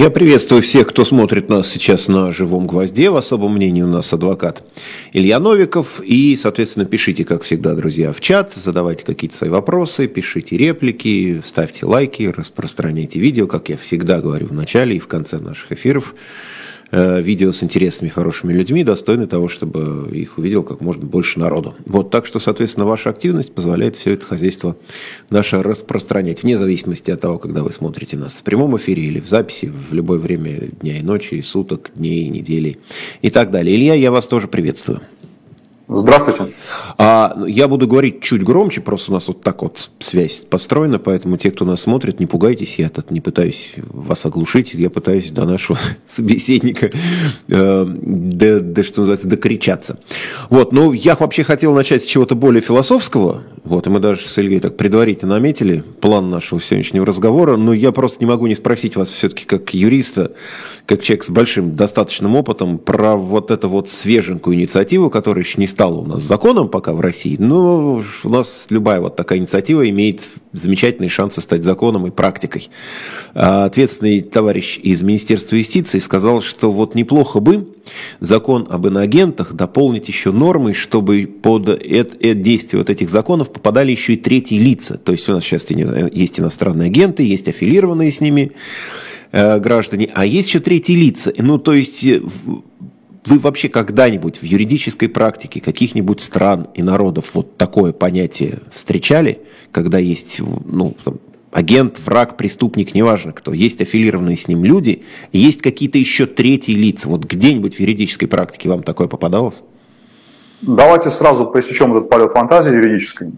Я приветствую всех, кто смотрит нас сейчас на «Живом гвозде». В особом мнении у нас адвокат Илья Новиков. И, соответственно, пишите, как всегда, друзья, в чат, задавайте какие-то свои вопросы, пишите реплики, ставьте лайки, распространяйте видео, как я всегда говорю в начале и в конце наших эфиров. Видео с интересными, хорошими людьми достойны того, чтобы их увидел как можно больше народу. Вот, так что, соответственно, ваша активность позволяет все это хозяйство наше распространять, вне зависимости от того, когда вы смотрите нас в прямом эфире или в записи, в любое время дня и ночи, суток, дней, недели и так далее. Илья, я вас тоже приветствую. Здравствуйте. Я буду говорить чуть громче, просто у нас вот так вот связь построена, поэтому те, кто нас смотрит, не пугайтесь, я тут не пытаюсь вас оглушить, я пытаюсь до нашего собеседника, что называется, докричаться. Вот, ну, я вообще хотел начать с чего-то более философского, вот, и мы даже с Ильей так предварительно наметили план нашего сегодняшнего разговора, но я просто не могу не спросить вас все-таки как юриста, как человек с большим достаточным опытом, про вот эту вот свеженькую инициативу, которая еще не стала у нас законом пока в России, но у нас любая вот такая инициатива имеет замечательные шансы стать законом и практикой. Ответственный товарищ из Министерства юстиции сказал, что вот неплохо бы закон об иноагентах дополнить еще нормой, чтобы под действие вот этих законов попадали еще и третьи лица. То есть у нас сейчас есть иностранные агенты, есть аффилированные с ними граждане, а есть еще третьи лица. Ну, то есть вы вообще когда-нибудь в юридической практике каких-нибудь стран и народов вот такое понятие встречали, когда есть, ну, там, агент, враг, преступник, неважно кто, есть аффилированные с ним люди, есть какие-то еще третьи лица. Вот где-нибудь в юридической практике вам такое попадалось? Давайте сразу пресечем этот полет фантазии юридической.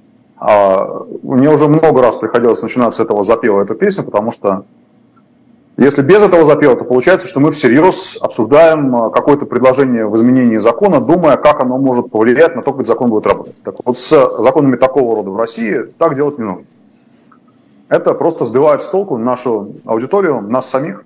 Мне уже много раз приходилось начинать с этого запева эту песню, потому что если без этого запева, то получается, что мы всерьез обсуждаем какое-то предложение в изменении закона, думая, как оно может повлиять на то, как закон будет работать. Так вот, с законами такого рода в России так делать не нужно. Это просто сбивает с толку нашу аудиторию, нас самих.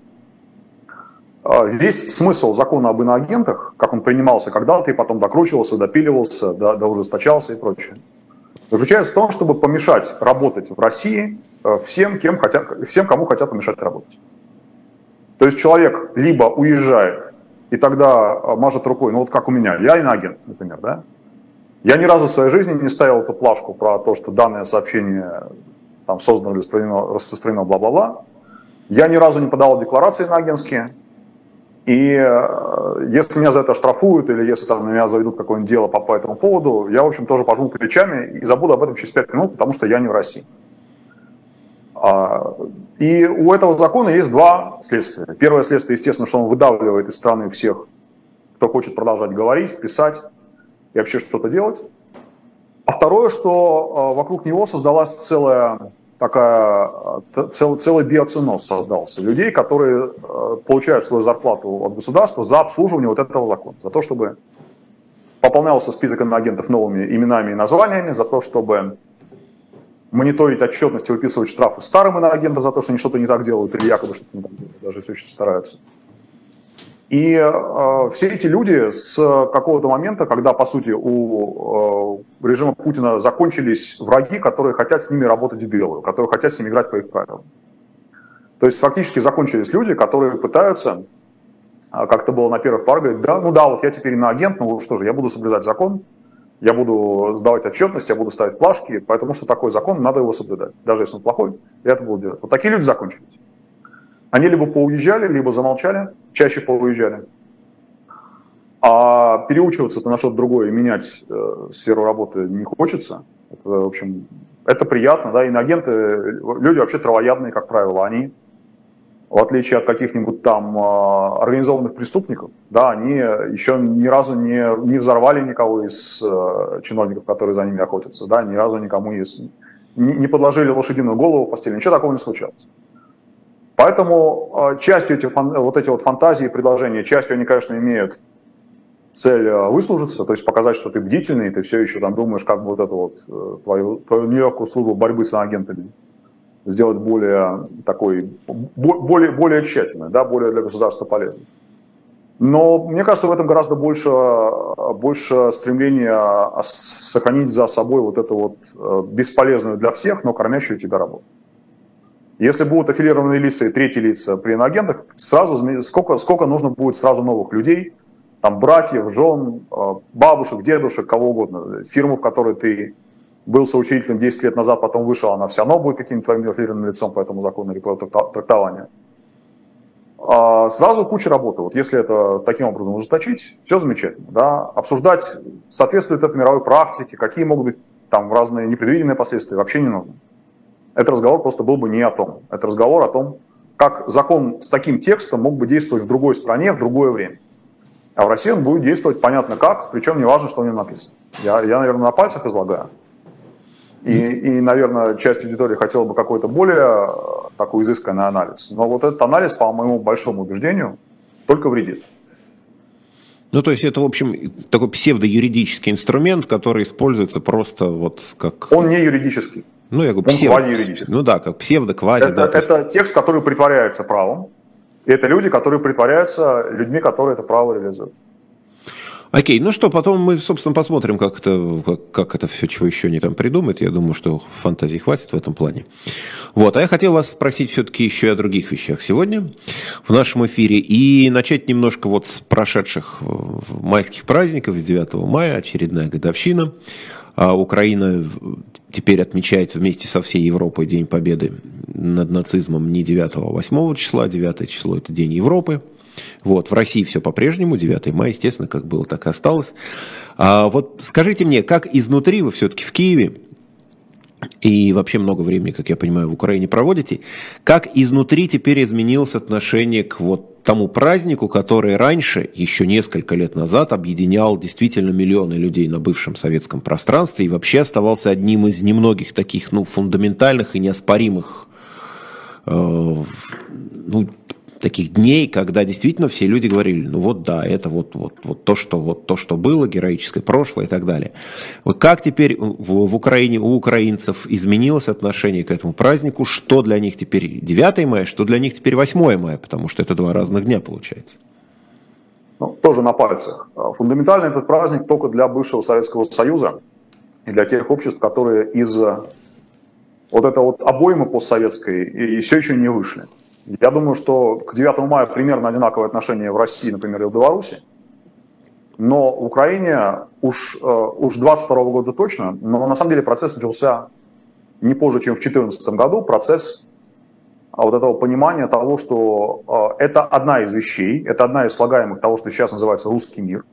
Весь смысл закона об иноагентах, как он принимался когда-то и потом докручивался, допиливался, доужесточался и прочее, заключается в том, чтобы помешать работать в России всем, кому хотят помешать работать. То есть человек либо уезжает и тогда мажет рукой, ну вот как у меня, я иноагент, например, да? Я ни разу в своей жизни не ставил эту плашку про то, что данное сообщение там создано, распространено, бла-бла-бла. Я ни разу не подавал декларации иноагентские. И если меня за это оштрафуют, или если там на меня заведут какое-нибудь дело по этому поводу, я, в общем, тоже пожму плечами и забуду об этом через 5 минут, потому что я не в России. И у этого закона есть два следствия. Первое следствие, естественно, что он выдавливает из страны всех, кто хочет продолжать говорить, писать и вообще что-то делать. А второе, что вокруг него создалась целый биоценоз создался людей, которые получают свою зарплату от государства за обслуживание вот этого закона, за то, чтобы пополнялся список иноагентов новыми именами и названиями, за то, чтобы мониторить отчетность и выписывать штрафы старым иноагентам за то, что они что-то не так делают или якобы что-то не так делают, даже если очень стараются. И все эти люди с какого-то момента, когда, по сути, у режима Путина закончились враги, которые хотят с ними работать в белую, которые хотят с ними играть по их правилам. То есть фактически закончились люди, которые пытаются, как это было на первых порах, говорить, вот я теперь иноагент, ну что же, я буду соблюдать закон, я буду сдавать отчетность, я буду ставить плашки, потому что такой закон, надо его соблюдать. Даже если он плохой, я это буду делать. Вот такие люди закончились. Они либо поуезжали, либо замолчали, чаще поуезжали. А переучиваться-то на что-то другое и менять сферу работы не хочется. Это, в общем, это приятно, да, иноагенты, люди вообще травоядные, как правило, они, в отличие от каких-нибудь там организованных преступников, да, они еще ни разу не взорвали никого из чиновников, которые за ними охотятся, да, ни разу никому не подложили лошадиную голову в постели, ничего такого не случалось. Поэтому частью эти фантазии и предложения, частью они, конечно, имеют цель выслужиться, то есть показать, что ты бдительный, ты все еще там думаешь, как бы вот эту вот твою нелегкую службу борьбы с иноагентами сделать более тщательной, да, более для государства полезной. Но мне кажется, в этом гораздо больше стремления сохранить за собой вот эту вот бесполезную для всех, но кормящую тебя работу. Если будут аффилированные лица и третьи лица при иноагентах, сразу сколько нужно будет сразу новых людей, там братьев, жен, бабушек, дедушек, кого угодно. Фирму, в которой ты был соучредителем 10 лет назад, потом вышел, она все равно будет каким-то твоим аффилированным лицом по этому закону или по трактованию. Сразу куча работы. Вот если это таким образом ужесточить, все замечательно. Да? Обсуждать, соответствует это мировой практике, какие могут быть там разные непредвиденные последствия, вообще не нужно. Этот разговор просто был бы не о том. Это разговор о том, как закон с таким текстом мог бы действовать в другой стране, в другое время. А в России он будет действовать понятно как, причем не важно, что в нем написано. Я, наверное, на пальцах излагаю. И, наверное, часть аудитории хотела бы какой-то более такой изысканный анализ. Но вот этот анализ, по моему большому убеждению, только вредит. Ну, то есть это, в общем, такой псевдоюридический инструмент, который используется просто вот как... Он не юридический. Ну, я говорю, квазиюридический. Ну да, как псевдо-квази. Это текст, который притворяется правом. И это люди, которые притворяются людьми, которые это право реализуют. Окей, ну что, потом мы, собственно, посмотрим, как это все, чего еще они там придумают. Я думаю, что фантазии хватит в этом плане. Вот, а я хотел вас спросить все-таки еще и о других вещах сегодня в нашем эфире. И начать немножко вот с прошедших майских праздников, с 9 мая, очередная годовщина. Украина теперь отмечает вместе со всей Европой День Победы над нацизмом не 9, а 8 числа. 9 число – это День Европы. Вот, в России все по-прежнему, 9 мая, естественно, как было, так и осталось. Вот скажите мне, как изнутри, вы все-таки в Киеве, и вообще много времени, как я понимаю, в Украине проводите, как изнутри теперь изменилось отношение к вот тому празднику, который раньше, еще несколько лет назад, объединял действительно миллионы людей на бывшем советском пространстве и вообще оставался одним из немногих таких, фундаментальных и неоспоримых, таких дней, когда действительно все люди говорили, это то, что было, героическое прошлое и так далее. Вот как теперь в Украине у украинцев изменилось отношение к этому празднику, что для них теперь 9 мая, что для них теперь 8 мая, потому что это два разных дня получается. Тоже на пальцах. Фундаментально этот праздник только для бывшего Советского Союза и для тех обществ, которые из вот этой вот обоймы постсоветской и все еще не вышли. Я думаю, что к 9 мая примерно одинаковое отношение в России, например, и в Беларуси. Но в Украине уж 22 года точно, но на самом деле процесс начался не позже, чем в 2014 году. Процесс вот этого понимания того, что это одна из вещей, это одна из слагаемых того, что сейчас называется русский мир,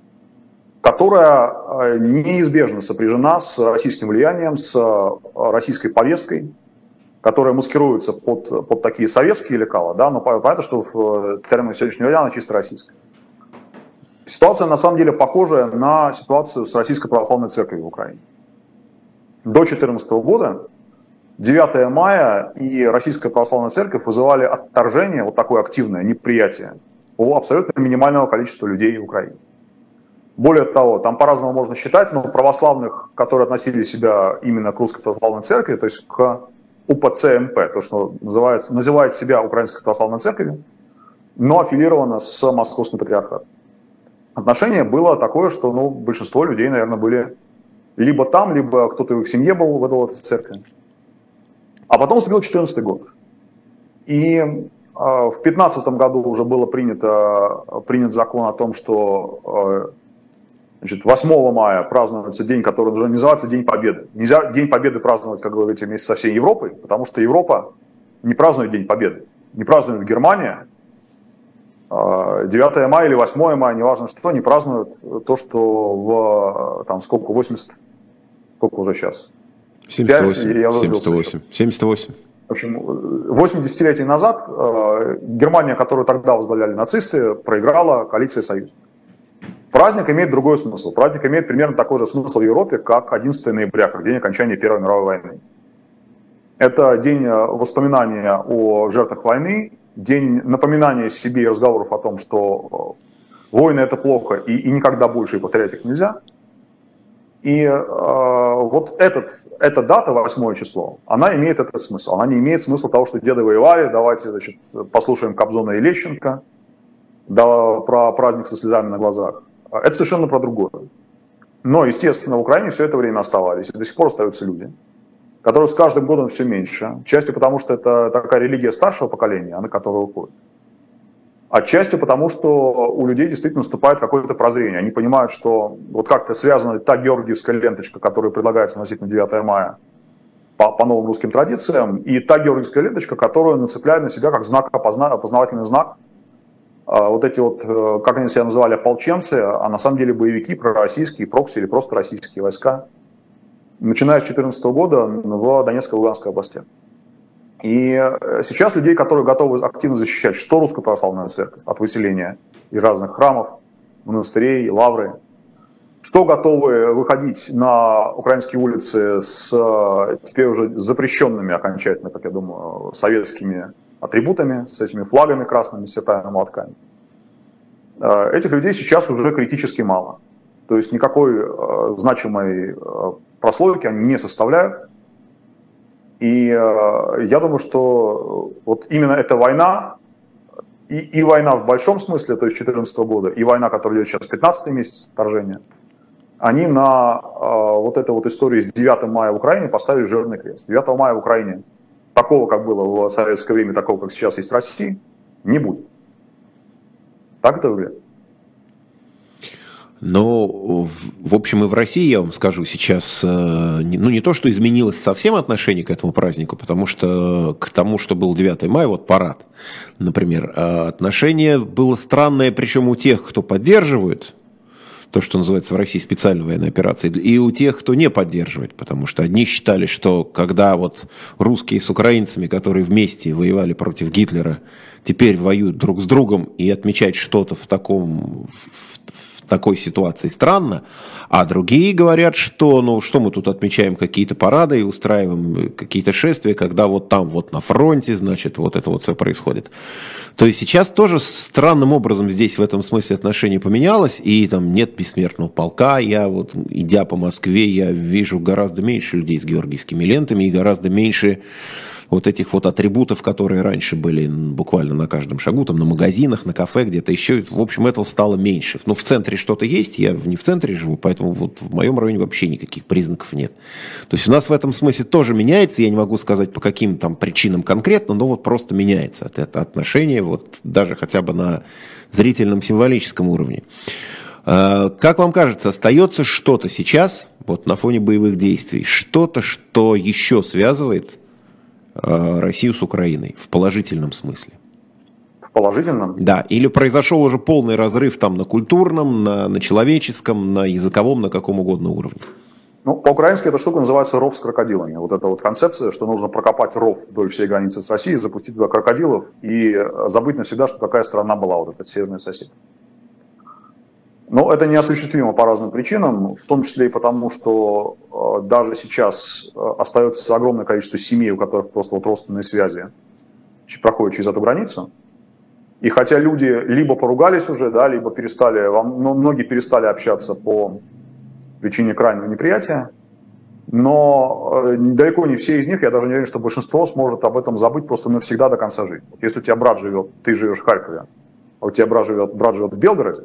которая неизбежно сопряжена с российским влиянием, с российской повесткой, которая маскируется под такие советские лекала, да, но понятно, что в терминах сегодняшнего дня она чисто российская. Ситуация на самом деле похожая на ситуацию с Российской Православной Церковью в Украине. До 2014 года 9 мая и Российская Православная Церковь вызывали отторжение, вот такое активное неприятие у абсолютно минимального количества людей в Украине. Более того, там по-разному можно считать, но православных, которые относили себя именно к Русской Православной Церкви, то есть к УПЦ МП, то, что называет себя Украинской Православной Церковью, но аффилировано с Московским Патриархатом. Отношение было такое, что большинство людей, наверное, были либо там, либо кто-то в их семье был в этой церкви. А потом наступил 2014 год. И в 2015 году уже был принят закон о том, что 8 мая празднуется день, который уже называется День Победы. Нельзя День Победы праздновать, как говорите, вместе со всей Европой, потому что Европа не празднует День Победы. Не празднует Германия. 9 мая или 8 мая, неважно что, не празднуют то, что сколько уже сейчас? 78. 78. В общем, 8 десятилетий назад Германия, которую тогда возглавляли нацисты, проиграла коалиции Союз. Праздник имеет другой смысл. Праздник имеет примерно такой же смысл в Европе, как 11 ноября, как день окончания Первой мировой войны. Это день воспоминания о жертвах войны, день напоминания себе и разговоров о том, что войны это плохо и никогда больше и повторять их нельзя. И вот эта дата, 8 число, она имеет этот смысл. Она не имеет смысла того, что деды воевали, давайте послушаем Кобзона и Лещенко, про праздник со слезами на глазах. Это совершенно про другое. Но, естественно, в Украине все это время оставались. И до сих пор остаются люди, которых с каждым годом все меньше. Частью потому, что это такая религия старшего поколения, на которую уходит. Отчасти потому, что у людей действительно наступает какое-то прозрение. Они понимают, что вот как-то связана та георгиевская ленточка, которая предлагается носить на 9 мая по новым русским традициям, и та георгиевская ленточка, которую нацепляют на себя как знак, опознавательный знак. Вот эти вот, как они себя называли, ополченцы, а на самом деле боевики, пророссийские, прокси или просто российские войска, начиная с 2014 года в Донецкой и Луганской областях. И сейчас людей, которые готовы активно защищать что Русскую Православную Церковь от выселения из разных храмов, монастырей, лавры, что готовы выходить на украинские улицы с теперь уже запрещенными окончательно, как я думаю, советскими атрибутами, с этими флагами красными, с цветами, молотками. Этих людей сейчас уже критически мало. То есть никакой значимой прослойки они не составляют. И я думаю, что вот именно эта война, и война в большом смысле, то есть 2014 года, и война, которая идет сейчас 15-й месяц вторжения, они на вот этой вот истории с 9 мая в Украине поставили жирный крест. 9 мая в Украине, такого, как было в советское время, такого, как сейчас есть в России, не будет. Так это выглядит. Но, в общем, и в России, я вам скажу, сейчас, ну, не то, что изменилось совсем отношение к этому празднику, потому что к тому, что был 9 мая, вот парад, например, отношение было странное, причем у тех, кто поддерживает то, что называется в России специальной военной операцией, и у тех, кто не поддерживает, потому что одни считали, что когда вот русские с украинцами, которые вместе воевали против Гитлера, теперь воюют друг с другом, и отмечать что-то в такой ситуации странно, а другие говорят, что, ну, что мы тут отмечаем какие-то парады и устраиваем какие-то шествия, когда вот там вот на фронте, значит, вот это вот все происходит. То есть сейчас тоже странным образом здесь в этом смысле отношение поменялось, и там нет бессмертного полка. Я вот, идя по Москве, я вижу гораздо меньше людей с георгиевскими лентами и гораздо меньше вот этих вот атрибутов, которые раньше были буквально на каждом шагу, там на магазинах, на кафе, где-то еще. В общем, этого стало меньше. Ну, в центре что-то есть, я не в центре живу, поэтому вот в моем районе вообще никаких признаков нет. То есть у нас в этом смысле тоже меняется, я не могу сказать по каким там причинам конкретно, но вот просто меняется это отношение, вот даже хотя бы на зрительном символическом уровне. Как вам кажется, остается что-то сейчас, вот на фоне боевых действий, что-то, что еще связывает Россию с Украиной в положительном смысле? В положительном? Да, или произошел уже полный разрыв там на культурном, на человеческом, на языковом, на каком угодно уровне? Ну, по-украински эта штука называется ров с крокодилами. Вот эта вот концепция, что нужно прокопать ров вдоль всей границы с Россией, запустить туда крокодилов и забыть навсегда, что какая страна была вот этот северный сосед. Но это неосуществимо по разным причинам, в том числе и потому, что даже сейчас остается огромное количество семей, у которых просто вот родственные связи проходят через эту границу. И хотя люди либо поругались уже, да, либо перестали, многие перестали общаться по причине крайнего неприятия, но далеко не все из них, я даже не уверен, что большинство сможет об этом забыть просто навсегда до конца жизни. Вот если у тебя брат живет, ты живешь в Харькове, а у тебя брат живет в Белгороде,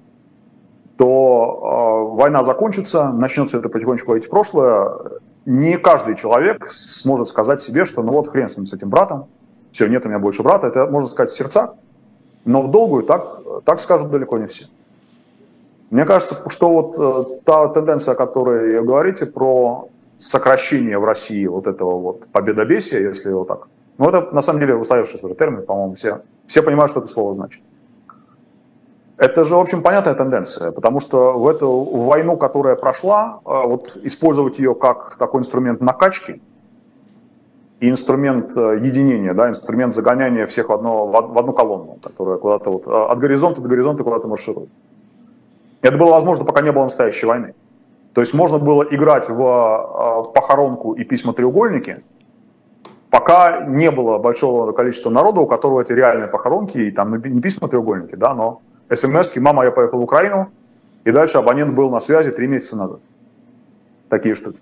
то война закончится, начнется это потихонечку уходить в прошлое. Не каждый человек сможет сказать себе, что ну вот хрен с ним, с этим братом, все, нет у меня больше брата. Это можно сказать в сердцах, но в долгую так скажут далеко не все. Мне кажется, что вот та тенденция, о которой вы говорите, про сокращение в России вот этого вот победобесия, если его так, ну это на самом деле устоявшийся уже термин, по-моему, все понимают, что это слово значит. Это же, в общем, понятная тенденция, потому что в эту войну, которая прошла, вот использовать ее как такой инструмент накачки и инструмент единения, да, инструмент загоняния всех в одну колонну, которая куда-то вот от горизонта до горизонта куда-то марширует. Это было возможно, пока не было настоящей войны. То есть можно было играть в похоронку и письма-треугольники, пока не было большого количества народа, у которого эти реальные похоронки, и там не письма-треугольники, да, но СМС-ки «Мама, я поехал в Украину», и дальше абонент был на связи 3 месяца назад. Такие штуки.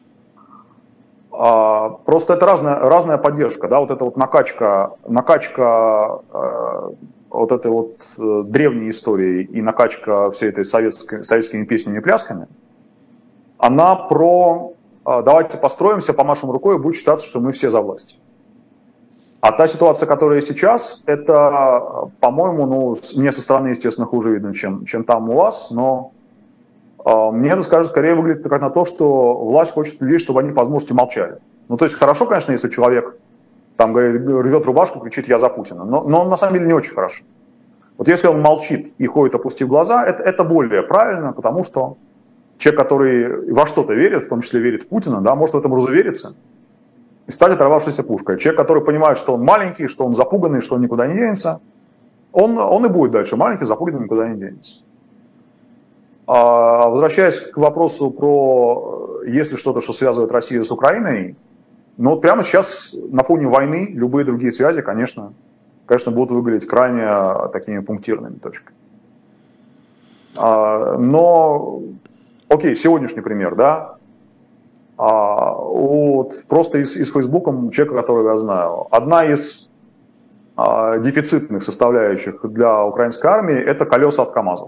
Просто это разная поддержка, да, вот эта вот накачка вот этой вот древней истории и накачка всей этой советскими песнями и плясками, она про давайте построимся, помашем рукой, и будет считаться, что мы все за власть. А та ситуация, которая сейчас, это, по-моему, мне со стороны, естественно, хуже видно, чем там у вас, но мне это, скорее выглядит как на то, что власть хочет людей, чтобы они по возможности молчали. Ну, то есть хорошо, конечно, если человек там говорит, рвет рубашку, кричит «я за Путина», но на самом деле не очень хорошо. Вот если он молчит и ходит, опустив глаза, это более правильно, потому что человек, который во что-то верит, в том числе верит в Путина, да, может в этом разувериться и стать оторвавшейся пушкой. Человек, который понимает, что он маленький, что он запуганный, что он никуда не денется, он и будет дальше маленький, запуганный, никуда не денется. Возвращаясь к вопросу про есть ли что-то, что связывает Россию с Украиной, ну вот прямо сейчас на фоне войны любые другие связи, конечно, будут выглядеть крайне такими пунктирными точками. Но, окей, сегодняшний пример, да, вот просто из Фейсбука человека, которого я знаю, одна из дефицитных составляющих для украинской армии – это колеса от КАМАЗов.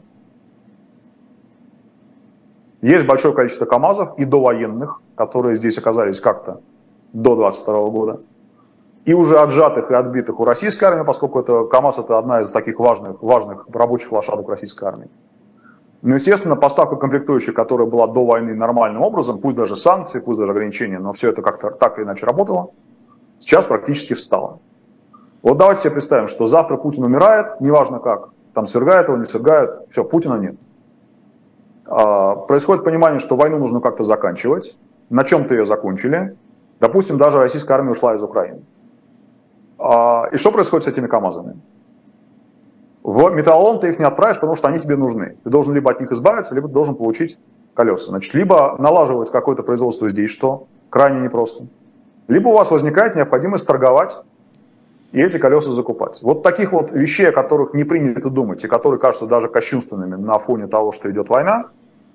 Есть большое количество КАМАЗов и довоенных, которые здесь оказались как-то до 22 года, и уже отжатых и отбитых у российской армии, поскольку КАМАЗ – это одна из таких важных рабочих лошадок российской армии. Ну, естественно, поставка комплектующих, которая была до войны нормальным образом, пусть даже санкции, пусть даже ограничения, но все это как-то так или иначе работало, сейчас практически встало. Вот давайте себе представим, что завтра Путин умирает, неважно как, там свергают его, не свергают, все, Путина нет. Происходит понимание, что войну нужно как-то заканчивать, на чем-то ее закончили, допустим, даже российская армия ушла из Украины. И что происходит с этими КАМАЗами? В металлолом ты их не отправишь, потому что они тебе нужны. Ты должен либо от них избавиться, либо ты должен получить колеса. Значит, либо налаживать какое-то производство здесь, что крайне непросто, либо у вас возникает необходимость торговать и эти колеса закупать. Вот таких вот вещей, о которых не принято думать, и которые кажутся даже кощунственными на фоне того, что идет война,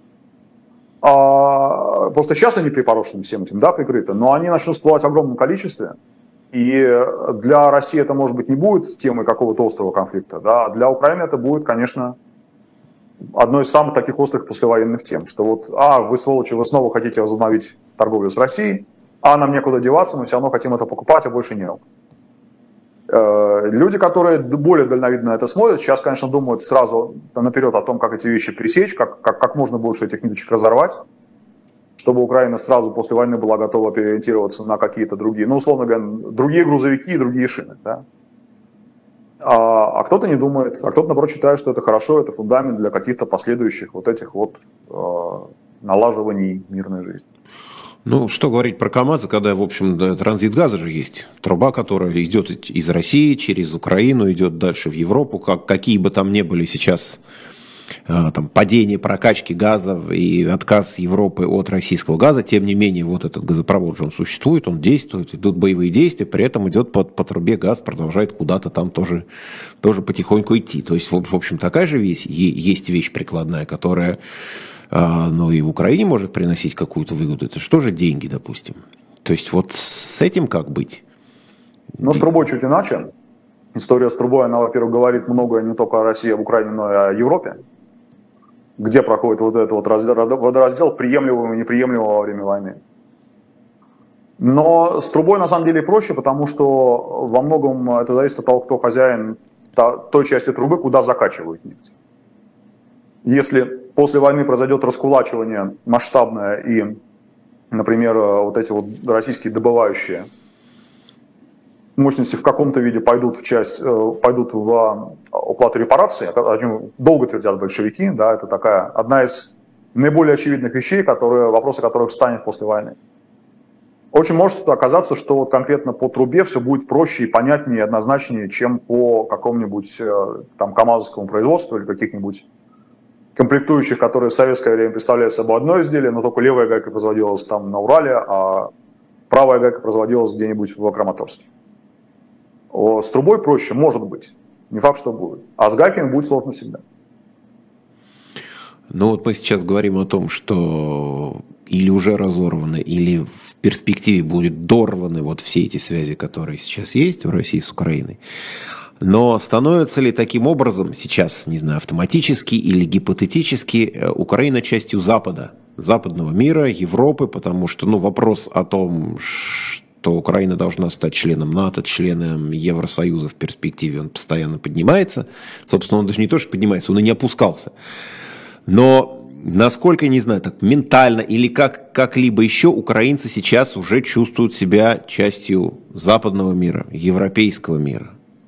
просто сейчас они припорошены всем этим, да, прикрыты, но они начнут всплывать в огромном количестве. И для России это, может быть, не будет темой какого-то острого конфликта, да, а для Украины это будет, конечно, одной из самых таких острых послевоенных тем, что вот, вы сволочи, вы снова хотите возобновить торговлю с Россией, нам некуда деваться, мы все равно хотим это покупать, а больше некуда. Люди, которые более дальновидно на это смотрят, сейчас, конечно, думают сразу наперед о том, как эти вещи пресечь, как можно больше этих ниточек разорвать, чтобы Украина сразу после войны была готова переориентироваться на какие-то другие, условно говоря, другие грузовики и другие шины. Да? А кто-то не думает, а кто-то, наоборот, считает, что это хорошо, это фундамент для каких-то последующих вот этих вот налаживаний мирной жизни. Ну, что говорить про КАМАЗы, когда, в общем, транзит газа же есть. Труба, которая идет из России через Украину, идет дальше в Европу. Какие бы там ни были сейчас там, падение прокачки газа и отказ Европы от российского газа, тем не менее, вот этот газопровод же он существует, он действует, идут боевые действия, при этом идет по трубе газ, продолжает куда-то там тоже потихоньку идти. То есть, в общем, такая же есть вещь прикладная, которая и в Украине может приносить какую-то выгоду. Это что же деньги, допустим? То есть вот с этим как быть? Но с трубой чуть иначе. История с трубой, она, во-первых, говорит многое не только о России, об Украине, но и о Европе, где проходит вот этот вот водораздел приемлемого и неприемлемого во время войны. Но с трубой на самом деле проще, потому что во многом это зависит от того, кто хозяин той части трубы, куда закачивают нефть. Если после войны произойдет раскулачивание масштабное и, например, вот эти вот российские добывающие мощности в каком-то виде пойдут в оплату репараций, о чем долго твердят большевики, да, это такая одна из наиболее очевидных вещей, вопросы которых встанет после войны. Очень может оказаться, что вот конкретно по трубе все будет проще и понятнее, и однозначнее, чем по какому-нибудь там КАМАЗовскому производству или каких-нибудь комплектующих, которые в советское время представляли собой одно изделие, но только левая гайка производилась там на Урале, а правая гайка производилась где-нибудь в Краматорске. С трубой проще, может быть. Не факт, что будет. А с гайками будет сложно всегда. Ну вот мы сейчас говорим о том, что или уже разорваны, или в перспективе будут дорваны вот все эти связи, которые сейчас есть в России с Украиной. Но становится ли таким образом сейчас, не знаю, автоматически или гипотетически Украина частью Запада? западного мира, Европы, потому что, вопрос о том, что Украина должна стать членом НАТО, членом Евросоюза в перспективе, он постоянно поднимается. Собственно, он даже не то, что поднимается, он и не опускался. Но, насколько, не знаю, так ментально или как-либо еще, украинцы сейчас уже чувствуют себя частью западного мира, европейского мира.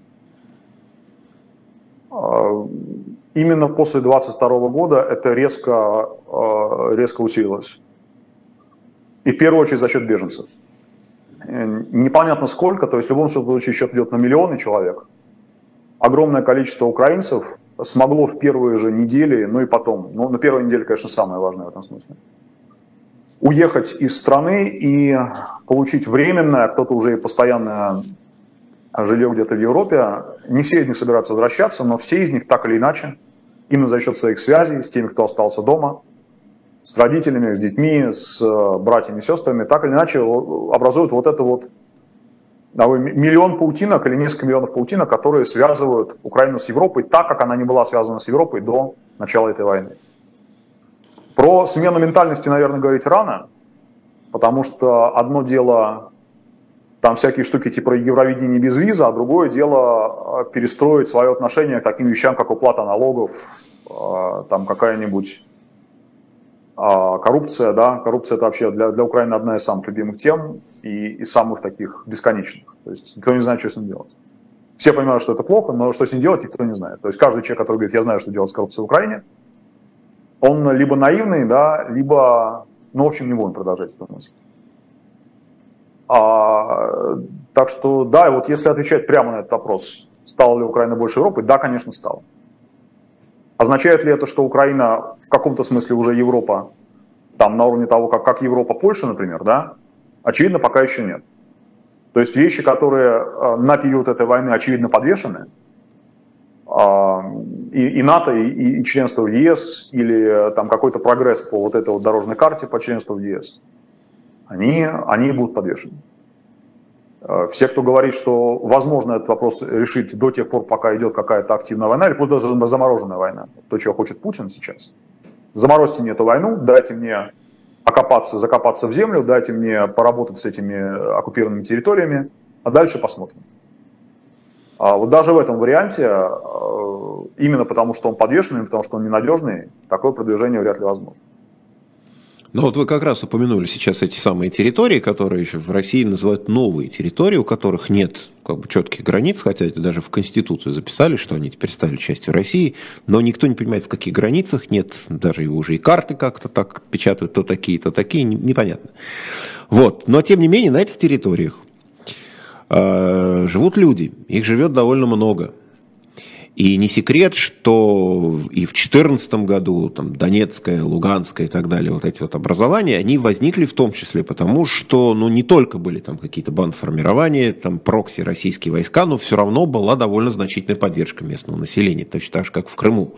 Именно после 2022 года это резко усилилось. И в первую очередь за счет беженцев. Непонятно сколько, то есть в любом случае счет идет на миллионы человек. Огромное количество украинцев смогло в первые же недели, и потом, на первой неделе, конечно, самое важное в этом смысле, уехать из страны и получить временное, кто-то уже и постоянное жилье где-то в Европе. Не все из них собираются возвращаться, но все из них так или иначе, именно за счет своих связей, с теми, кто остался дома, с родителями, с детьми, с братьями и сестрами, так или иначе образуют вот это вот миллион паутинок или несколько миллионов паутинок, которые связывают Украину с Европой так, как она не была связана с Европой до начала этой войны. Про смену ментальности, наверное, говорить рано, потому что одно дело там всякие штуки типа Евровидения без виза, а другое дело перестроить свое отношение к таким вещам, как уплата налогов, там какая-нибудь коррупция, да, коррупция это вообще для Украины одна из самых любимых тем и самых таких бесконечных, то есть никто не знает, что с ним делать. Все понимают, что это плохо, но что с ним делать, никто не знает. То есть каждый человек, который говорит, я знаю, что делать с коррупцией в Украине, он либо наивный, да, либо, в общем, не будем продолжать эту мысль. Так что, да, и вот если отвечать прямо на этот вопрос, стала ли Украина больше Европы, да, конечно, стала. Означает ли это, что Украина в каком-то смысле уже Европа, там на уровне того, как Европа, Польша, например, да? Очевидно, пока еще нет. То есть вещи, которые на период этой войны очевидно подвешены, и НАТО, и членство в ЕС, или там какой-то прогресс по вот этой вот дорожной карте по членству в ЕС, они будут подвешены. Все, кто говорит, что возможно этот вопрос решить до тех пор, пока идет какая-то активная война, или пусть даже замороженная война, то, чего хочет Путин сейчас. Заморозьте мне эту войну, дайте мне закопаться в землю, дайте мне поработать с этими оккупированными территориями, а дальше посмотрим. Вот даже в этом варианте, именно потому что он подвешенный, потому что он ненадежный, такое продвижение вряд ли возможно. Ну вот вы как раз упомянули сейчас эти самые территории, которые еще в России называют новые территории, у которых нет четких границ, хотя это даже в Конституцию записали, что они теперь стали частью России, но никто не понимает, в каких границах, нет даже уже и карты как-то так печатают, то такие, непонятно. Вот. Но тем не менее на этих территориях живут люди, их живет довольно много. И не секрет, что и в 2014 году там, Донецкая, Луганская и так далее, вот эти вот образования, они возникли в том числе потому, что не только были там какие-то бандформирования, там прокси российские войска, но все равно была довольно значительная поддержка местного населения, точно так же, как в Крыму.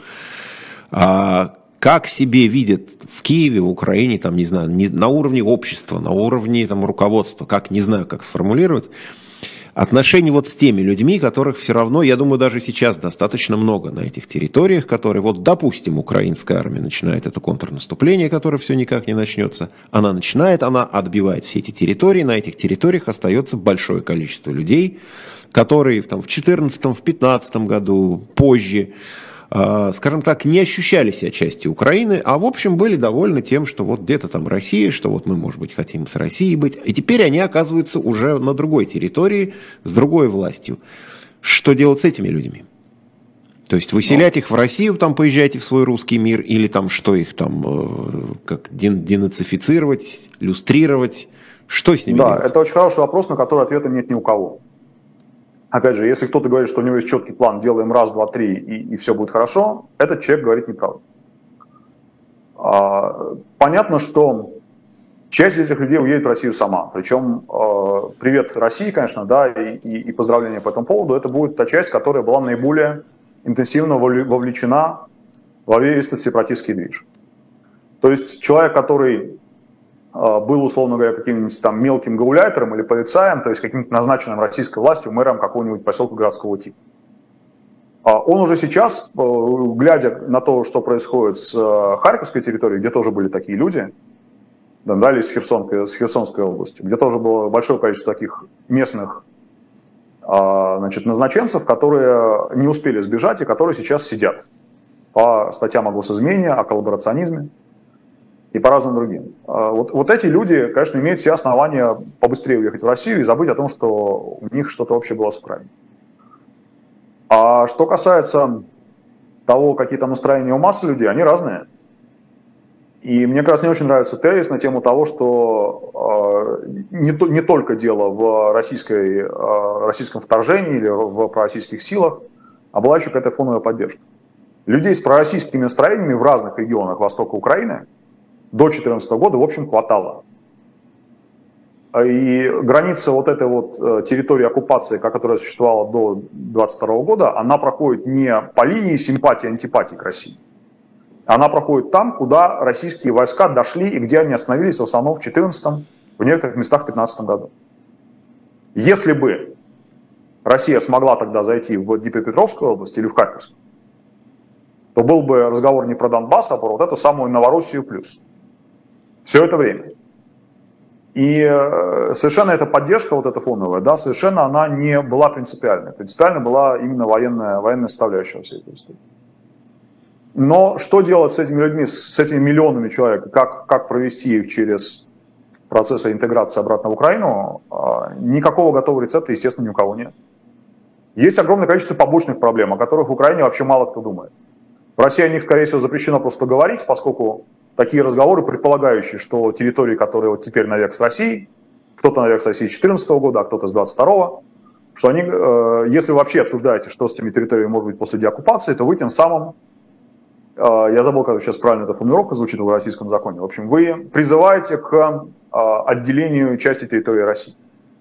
Как себе видят в Киеве, в Украине, там, не знаю, на уровне общества, на уровне там, руководства, не знаю, как сформулировать, отношения вот с теми людьми, которых все равно, я думаю, даже сейчас достаточно много на этих территориях, которые, вот, допустим, украинская армия начинает это контрнаступление, которое все никак не начнется, она отбивает все эти территории, на этих территориях остается большое количество людей, которые там, в 2014, в 2015 году, позже, скажем так, не ощущали себя частью Украины, а в общем были довольны тем, что вот где-то там Россия, что вот мы, может быть, хотим с Россией быть. И теперь они оказываются уже на другой территории, с другой властью. Что делать с этими людьми? То есть выселять их в Россию, там поезжайте в свой русский мир, или там что их там, как денацифицировать, люстрировать? Что с ними делать? Да, это очень хороший вопрос, на который ответа нет ни у кого. Опять же, если кто-то говорит, что у него есть четкий план, делаем раз, два, три, и все будет хорошо, этот человек говорит неправду. Понятно, что часть этих людей уедет в Россию сама. Причем привет России, конечно, да, и поздравления по этому поводу. Это будет та часть, которая была наиболее интенсивно вовлечена во весь этот сепаратистский движ. То есть человек, который был, условно говоря, каким-нибудь там мелким гауляйтером или полицаем, то есть каким-то назначенным российской властью мэром какого-нибудь поселка городского типа. Он уже сейчас, глядя на то, что происходит с Харьковской территорией, где тоже были такие люди, да, или с Херсонской областью, где тоже было большое количество таких местных, значит, назначенцев, которые не успели сбежать и которые сейчас сидят по статьям о госизмене, о коллаборационизме и по разным другим. Вот эти люди, конечно, имеют все основания побыстрее уехать в Россию и забыть о том, что у них что-то общее было с Украиной. А что касается того, какие там настроения у массы людей, они разные. И мне как раз не очень нравится тезис на тему того, что не только дело в российском вторжении или в пророссийских силах, а была еще какая-то фоновая поддержка. Людей с пророссийскими настроениями в разных регионах Востока Украины до 2014 года, в общем, хватало. И граница вот этой вот территории оккупации, которая существовала до 2022 года, она проходит не по линии симпатии и антипатии к России. Она проходит там, куда российские войска дошли и где они остановились в основном в 2014, в некоторых местах в 2015 году. Если бы Россия смогла тогда зайти в Днепропетровскую область или в Харьковскую, то был бы разговор не про Донбасс, а про вот эту самую Новороссию плюс. Все это время. И совершенно эта поддержка, вот эта фоновая, да, совершенно она не была принципиальной. Принципиально была именно военная составляющая всей этой истории. Но что делать с этими людьми, с этими миллионами человек, как провести их через процесс интеграции обратно в Украину, никакого готового рецепта, естественно, ни у кого нет. Есть огромное количество побочных проблем, о которых в Украине вообще мало кто думает. В России о них, скорее всего, запрещено просто говорить, поскольку такие разговоры, предполагающие, что территории, которые вот теперь навек с Россией, кто-то навек с Россией с 2014 года, а кто-то с 2022, что они, если вы вообще обсуждаете, что с этими территориями может быть после деоккупации, то вы тем самым, я забыл, как сейчас правильно эта формулировка звучит в российском законе, в общем, вы призываете к отделению части территории России.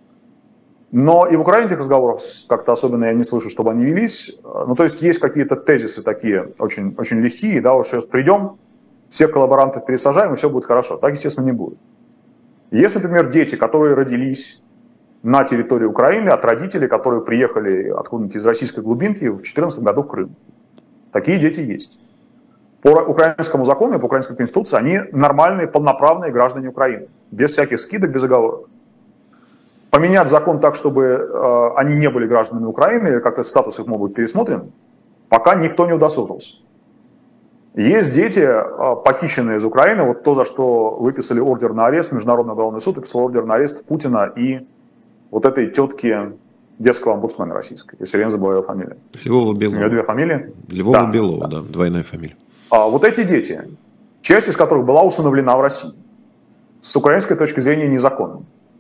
Но и в Украине этих разговоров как-то особенно я не слышу, чтобы они велись. Ну, то есть есть какие-то тезисы такие очень, очень лихие, да, вот сейчас придем, всех коллаборантов пересажаем, и все будет хорошо. Так, естественно, не будет. Есть, например, дети, которые родились на территории Украины от родителей, которые приехали откуда-нибудь из российской глубинки в 2014 году в Крым. Такие дети есть. По украинскому закону и по украинской конституции они нормальные, полноправные граждане Украины. Без всяких скидок, без оговорок. Поменять закон так, чтобы они не были гражданами Украины, или как-то статус их может быть пересмотрен, пока никто не удосужился. Есть дети, похищенные из Украины, вот то, за что выписали ордер на арест, Международный уголовный суд выписал ордер на арест Путина и вот этой тетки детского омбудсмена российской, если я не забываю ее фамилию. Львова-Белова. У нее две фамилии? Львова-Белова, да, двойная фамилия. Вот эти дети, часть из которых была усыновлена в России, с украинской точки зрения незаконно.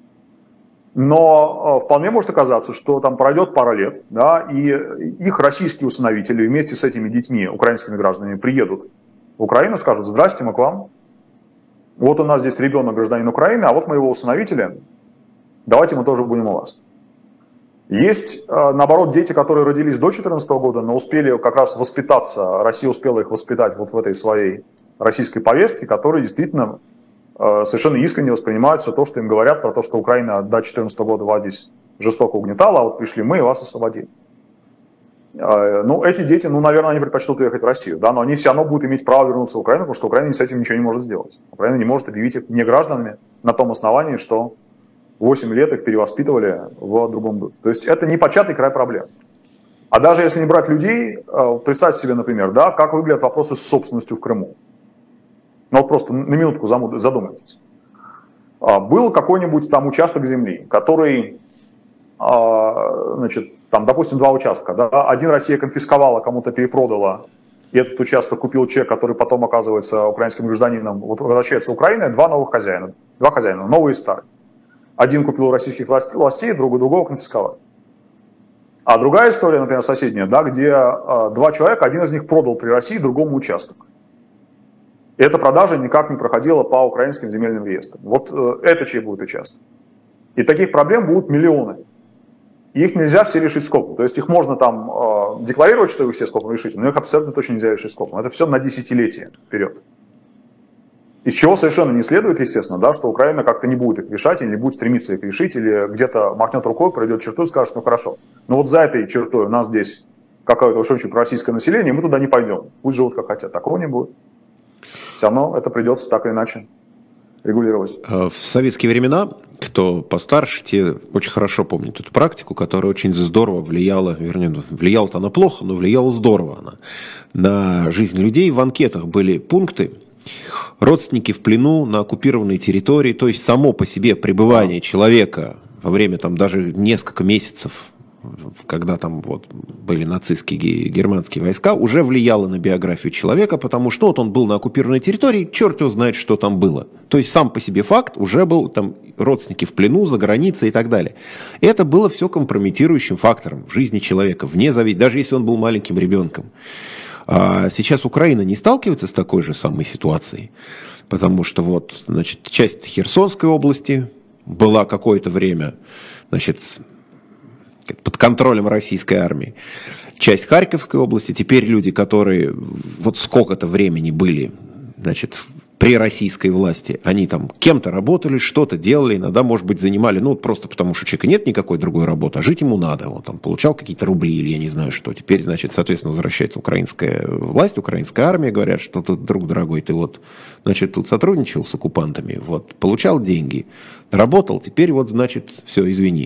Но вполне может оказаться, что там пройдет пара лет, да, и их российские усыновители вместе с этими детьми, украинскими гражданами, приедут в Украину, скажут: здрасте, мы к вам. Вот у нас здесь ребенок гражданин Украины, а вот мы его усыновители, давайте мы тоже будем у вас. Есть, наоборот, дети, которые родились до 2014 года, но успели как раз воспитаться, Россия успела их воспитать вот в этой своей российской повестке, которые действительно совершенно искренне воспринимают все то, что им говорят, про то, что Украина до 2014 года вас здесь жестоко угнетала, а вот пришли мы и вас освободили. Ну, эти дети, ну, наверное, они предпочтут уехать в Россию, да, но они все равно будут иметь право вернуться в Украину, потому что Украина с этим ничего не может сделать. Украина не может объявить их негражданами на том основании, что 8 лет их перевоспитывали в другом духе. То есть это непочатый край проблем. А даже если не брать людей, представьте себе, например, да, как выглядят вопросы с собственностью в Крыму. Ну вот просто на минутку задумайтесь. Был какой-нибудь там участок земли, который, значит, там, допустим, 2 участка. Да? Один Россия конфисковала, кому-то перепродала, и этот участок купил человек, который потом оказывается украинским гражданином, вот возвращается в Украину, 2 новых хозяина. 2 хозяина, новые и старые. Один купил у российских властей, другого конфисковали. А другая история, например, соседняя, да, где 2 человека, один из них продал при России другому участок. И эта продажа никак не проходила по украинским земельным реестрам. Вот это чей будет участок. И таких проблем будут миллионы. И их нельзя все решить скопом. То есть их можно там декларировать, что вы все скопом решите, но их абсолютно точно нельзя решить скопом. Это все на десятилетия вперед. Из чего совершенно не следует, естественно, да, что Украина как-то не будет их решать, или не будет стремиться их решить, или где-то махнет рукой, пройдет черту и скажет: ну хорошо, но вот за этой чертой у нас здесь какое-то уж очень пророссийское население, мы туда не пойдем. Пусть живут как хотят. Такого не будет. Все равно это придется так или иначе регулировать. В советские времена, кто постарше, те очень хорошо помнят эту практику, которая очень здорово влияла, вернее, влияла-то она плохо, но влияла здорово она на жизнь людей. В анкетах были пункты: родственники в плену на оккупированной территории, то есть само по себе пребывание человека во время там даже несколько месяцев, когда там вот были нацистские германские войска, уже влияло на биографию человека, потому что вот он был на оккупированной территории, черт его знает, что там было. То есть сам по себе факт уже был там родственники в плену, за границей и так далее. Это было все компрометирующим фактором в жизни человека, вне зависимости, даже если он был маленьким ребенком. А сейчас Украина не сталкивается с такой же самой ситуацией, потому что вот, значит, часть Херсонской области была какое-то время, значит, под контролем российской армии. Часть Харьковской области, теперь люди, которые вот сколько-то времени были, значит, при российской власти, они там кем-то работали, что-то делали, иногда, может быть, занимали, ну, просто потому что у человека нет никакой другой работы, а жить ему надо. Он там получал какие-то рубли или я не знаю что. Теперь, значит, соответственно, возвращается украинская власть, украинская армия, говорят, что тут, друг дорогой, ты вот, значит, тут сотрудничал с оккупантами, вот, получал деньги, работал, теперь вот, значит, все, извини.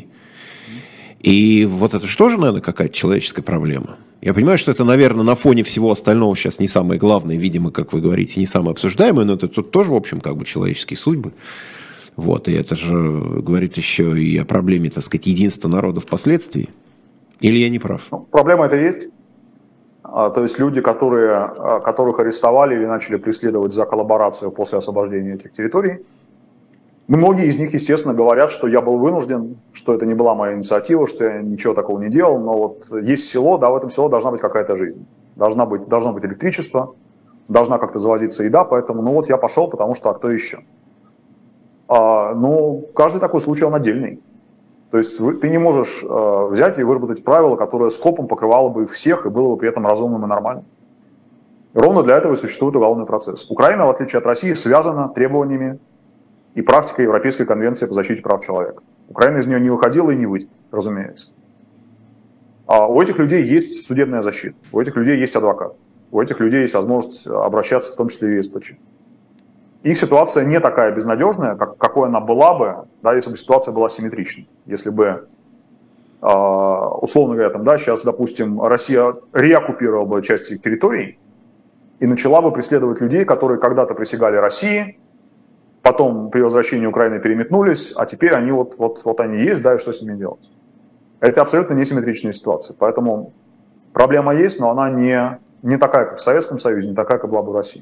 И вот это же тоже, наверное, какая-то человеческая проблема. Я понимаю, что это, наверное, на фоне всего остального сейчас не самое главное, видимо, как вы говорите, не самое обсуждаемое, но это тут тоже, в общем, как бы человеческие судьбы. Вот, и это же говорит еще и о проблеме, так сказать, единства народа впоследствии. Или я не прав? Ну, проблема это есть. То есть люди, которых арестовали или начали преследовать за коллаборацию после освобождения этих территорий, многие из них, естественно, говорят, что я был вынужден, что это не была моя инициатива, что я ничего такого не делал, но вот есть село, да, в этом селе должна быть какая-то жизнь. Должно быть электричество, должна как-то завозиться еда, поэтому, ну вот я пошел, потому что, а кто еще? Ну, каждый такой случай, он отдельный. То есть ты не можешь взять и выработать правило, которое скопом покрывало бы всех и было бы при этом разумным и нормальным. Ровно для этого и существует уголовный процесс. Украина, в отличие от России, связана требованиями и практика Европейской конвенции по защите прав человека. Украина из нее не выходила и не выйдет, разумеется. А у этих людей есть судебная защита, у этих людей есть адвокат, у этих людей есть возможность обращаться, в том числе и в ЕСПЧ. Их ситуация не такая безнадежная, какой она была бы, да, если бы ситуация была симметричной. Если бы, условно говоря, там, да, сейчас, допустим, Россия реоккупировала бы часть их территорий и начала бы преследовать людей, которые когда-то присягали России, потом при возвращении Украины переметнулись, а теперь они вот они есть, да, и что с ними делать? Это абсолютно несимметричная ситуация. Поэтому проблема есть, но она не такая, как в Советском Союзе, не такая, как была бы в России.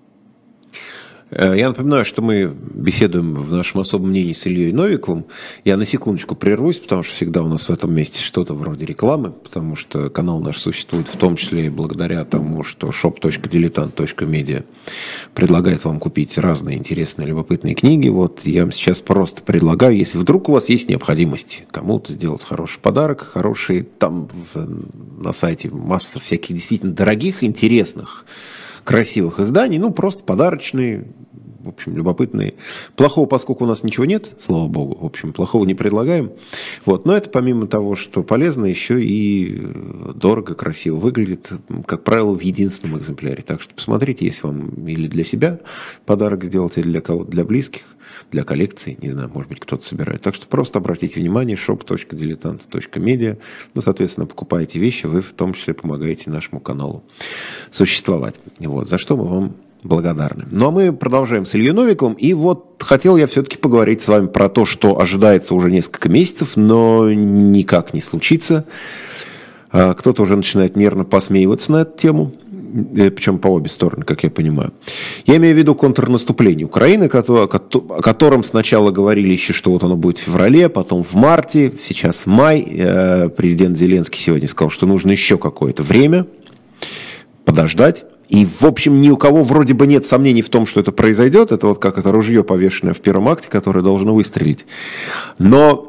Я напоминаю, что мы беседуем в нашем особом мнении с Ильей Новиковым. Я на секундочку прервусь, потому что всегда у нас в этом месте что-то вроде рекламы, потому что канал наш существует в том числе и благодаря тому, что shop.diletant.media предлагает вам купить разные интересные, любопытные книги. Вот я вам сейчас просто предлагаю, если вдруг у вас есть необходимость кому-то сделать хороший подарок, хороший, там на сайте масса всяких действительно дорогих, интересных, красивых изданий, ну, просто подарочные, в общем, любопытные. Плохого, поскольку у нас ничего нет, слава богу, в общем, плохого не предлагаем. Вот. Но это помимо того, что полезно, еще и дорого, красиво выглядит, как правило, в единственном экземпляре. Так что посмотрите, если вам или для себя подарок сделать, или для кого-то, для близких, для коллекции, не знаю, может быть, кто-то собирает. Так что просто обратите внимание, shop.diletant.media. Ну, соответственно, покупаете вещи, вы в том числе помогаете нашему каналу существовать. Вот, за что мы вам благодарны. Ну, а мы продолжаем с Ильей Новиковым. И вот хотел я все-таки поговорить с вами про то, что ожидается уже несколько месяцев, но никак не случится. Кто-то уже начинает нервно посмеиваться на эту тему. Причем по обе стороны, как я понимаю. Я имею в виду контрнаступление Украины, о котором сначала говорили еще, что вот оно будет в феврале, потом в марте, сейчас май. Президент Зеленский сегодня сказал, что нужно еще какое-то время подождать. И, в общем, ни у кого вроде бы нет сомнений в том, что это произойдет. Это вот как это ружье, повешенное в первом акте, которое должно выстрелить. Но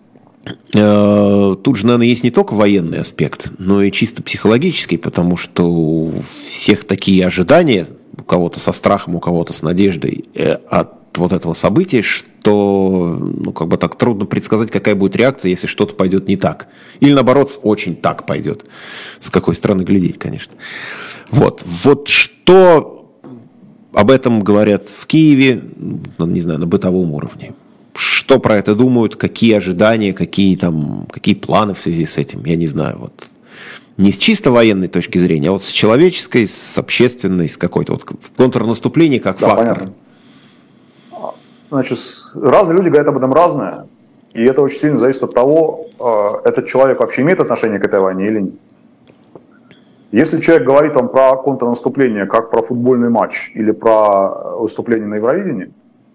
тут же, наверное, есть не только военный аспект, но и чисто психологический, потому что у всех такие ожидания, у кого-то со страхом, у кого-то с надеждой, от вот этого события, что, ну, как бы так трудно предсказать, какая будет реакция, если что-то пойдет не так. Или, наоборот, очень так пойдет. С какой стороны глядеть, конечно. Вот что об этом говорят в Киеве, не знаю, на бытовом уровне. Что про это думают, какие ожидания, какие планы в связи с этим, я не знаю. Вот. Не с чисто военной точки зрения, а вот с человеческой, с общественной, с какой-то вот контрнаступление как фактор. Понятно. Значит, разные люди говорят об этом разное, и это очень сильно зависит от того, этот человек вообще имеет отношение к этой войне или нет. Если человек говорит вам про контрнаступление, как про футбольный матч или про выступление на Евровидении,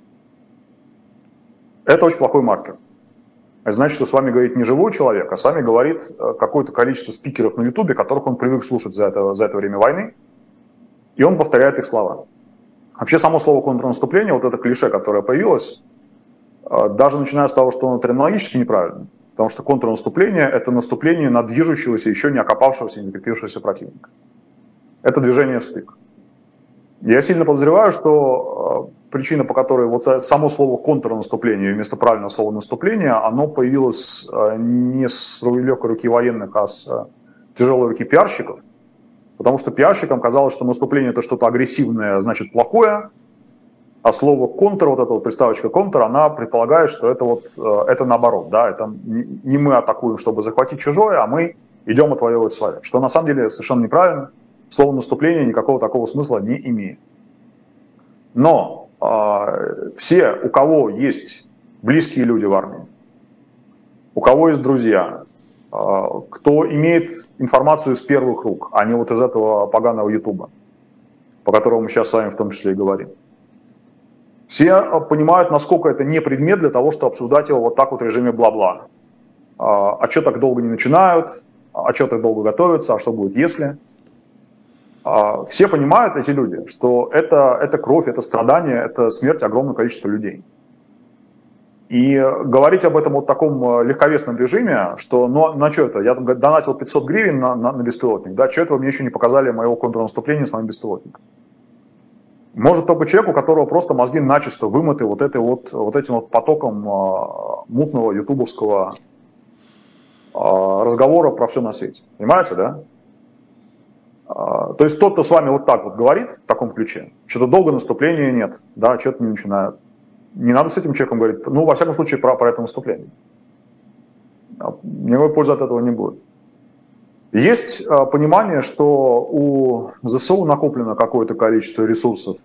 это очень плохой маркер. Это значит, что с вами говорит не живой человек, а с вами говорит какое-то количество спикеров на Ютубе, которых он привык слушать за это время войны, и он повторяет их слова. Вообще само слово контрнаступление, вот это клише, которое появилось, даже начиная с того, что оно терминологически неправильно, потому что контрнаступление – это наступление на движущегося, еще не окопавшегося, не закрепившегося противника. Это движение в стык. Я сильно подозреваю, что причина, по которой вот само слово контрнаступление вместо правильного слова наступление, оно появилось не с легкой руки военных, а с тяжелой руки пиарщиков. Потому что пиарщикам казалось, что наступление – это что-то агрессивное, значит плохое, а слово «контр», вот эта вот приставочка «контр», она предполагает, что это наоборот, да, это не мы атакуем, чтобы захватить чужое, а мы идем отвоевывать свое, что на самом деле совершенно неправильно, слово «наступление» никакого такого смысла не имеет. Но все, у кого есть близкие люди в армии, у кого есть друзья, кто имеет информацию из первых рук, а не вот из этого поганого Ютуба, по которому мы сейчас с вами в том числе и говорим. Все понимают, насколько это не предмет для того, чтобы обсуждать его вот так вот в режиме бла-бла. А что так долго не начинают, а что так долго готовятся, а что будет если. Все понимают, эти люди, что это кровь, это страдание, это смерть огромного количества людей. И говорить об этом вот в таком легковесном режиме, что на что это, я донатил 500 гривен на беспилотник, да, что это вы мне еще не показали моего контрнаступления с моим беспилотником. Может только человек, у которого просто мозги начисто вымыты вот этим потоком мутного ютубовского разговора про все на свете. Понимаете, да? То есть тот, кто с вами вот так вот говорит в таком ключе, что-то долго наступления нет, да, что-то не начинают. Не надо с этим человеком говорить, ну, во всяком случае, про это наступление. Никакой пользы от этого не будет. Есть понимание, что у ЗСУ накоплено какое-то количество ресурсов,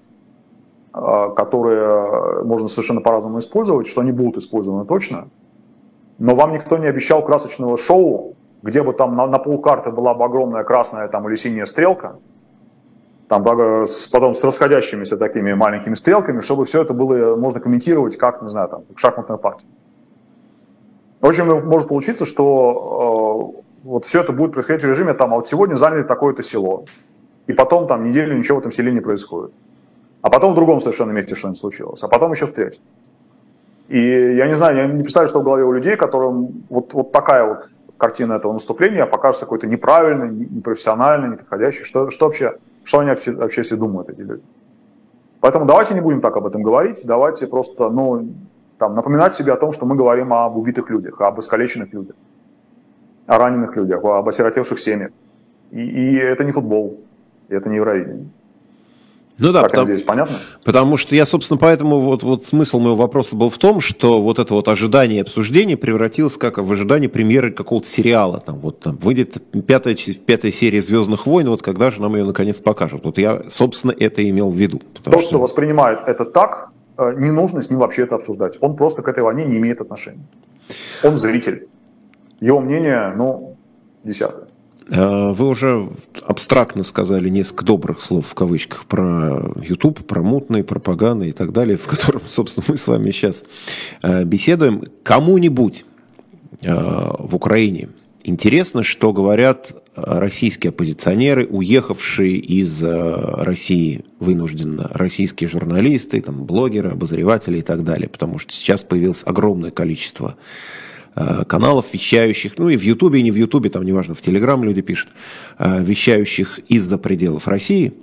которые можно совершенно по-разному использовать, что они будут использованы точно, но вам никто не обещал красочного шоу, где бы там на полкарты была бы огромная красная там, или синяя стрелка, там, потом с расходящимися такими маленькими стрелками, чтобы все это было можно комментировать как, не знаю, там, шахматную партию. В общем, может получиться, что вот все это будет происходить в режиме, там, а вот сегодня заняли такое-то село, и потом там неделю ничего в этом селе не происходит. А потом в другом совершенно месте что-нибудь случилось, а потом еще в третьем. И я не знаю, я не представляю, что в голове у людей, которым вот такая вот картина этого наступления покажется какой-то неправильной, непрофессиональной, неподходящей. Что они вообще все думают, эти люди. Поэтому давайте не будем так об этом говорить, давайте просто напоминать себе о том, что мы говорим об убитых людях, об искалеченных людях, о раненых людях, об осиротевших семьях. И это не футбол, и это не Евровидение. Ну да, надеюсь, понятно? Потому что я, собственно, поэтому вот смысл моего вопроса был в том, что вот это вот ожидание обсуждения превратилось как в ожидание премьеры какого-то сериала. Там выйдет пятая серия «Звездных войн», вот когда же нам ее наконец покажут. Вот я, собственно, это имел в виду. Тот, кто воспринимает это так, не нужно с ним вообще это обсуждать. Он просто к этой войне не имеет отношения. Он зритель. Его мнение, десятое. Вы уже абстрактно сказали несколько добрых слов в кавычках про YouTube, про мутные, пропаганды и так далее, в котором, собственно, мы с вами сейчас беседуем. Кому-нибудь в Украине интересно, что говорят российские оппозиционеры, уехавшие из России вынужденно, российские журналисты, там, блогеры, обозреватели и так далее, потому что сейчас появилось огромное количество каналов, вещающих, и в Ютубе, и не в Ютубе, там неважно, в Телеграм люди пишут, вещающих из-за пределов России.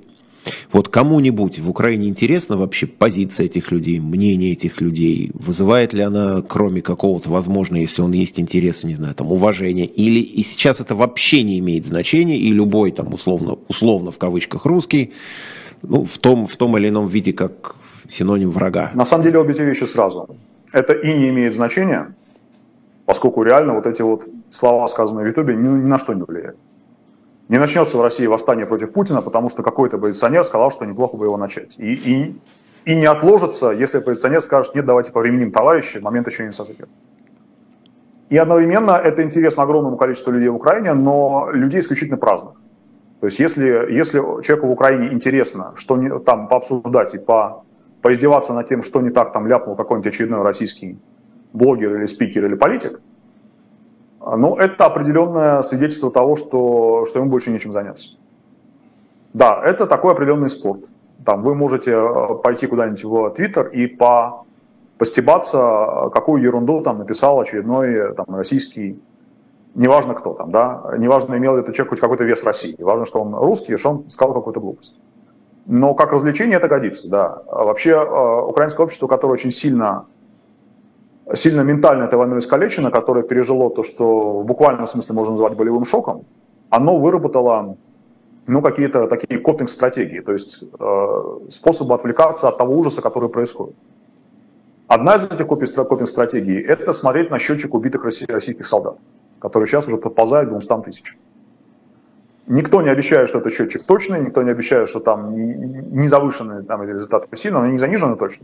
Вот кому-нибудь в Украине интересна вообще позиция этих людей, мнение этих людей? Вызывает ли она, кроме какого-то, возможно, если он есть интерес, не знаю, там, уважения? Или и сейчас это вообще не имеет значения, и любой, там, условно в кавычках, русский, ну, в том или ином виде, как синоним врага? На самом деле обе эти вещи сразу. Это и не имеет значения, поскольку реально вот эти вот слова, сказанные в Ютубе, ни на что не влияют. Не начнется в России восстание против Путина, потому что какой-то оппозиционер сказал, что неплохо бы его начать. И не отложится, если оппозиционер скажет: нет, давайте повременим, товарищи, момент еще не созрел. И одновременно это интересно огромному количеству людей в Украине, но людей исключительно праздных. То есть если человеку в Украине интересно, что там пообсуждать и поиздеваться над тем, что не так там ляпнул какой-нибудь очередной российский блогер или спикер или политик, ну, это определенное свидетельство того, что ему больше нечем заняться. Да, это такой определенный спорт. Там вы можете пойти куда-нибудь в Твиттер и постебаться, какую ерунду там написал очередной там российский, неважно кто там, да, неважно, имел ли этот человек хоть какой-то вес России, важно, что он русский, что он сказал какую-то глупость. Но как развлечение это годится, да. Вообще украинское общество, которое очень сильно ментально этой войной искалечено, которое пережило то, что в буквальном смысле можно назвать болевым шоком, оно выработало какие-то такие копинг-стратегии, то есть способы отвлекаться от того ужаса, который происходит. Одна из этих копинг-стратегий – это смотреть на счетчик убитых российских солдат, который сейчас уже подползает к 200 тысяч. Никто не обещает, что этот счетчик точный, никто не обещает, что там не завышенные там результаты сильно, но не занижены точно.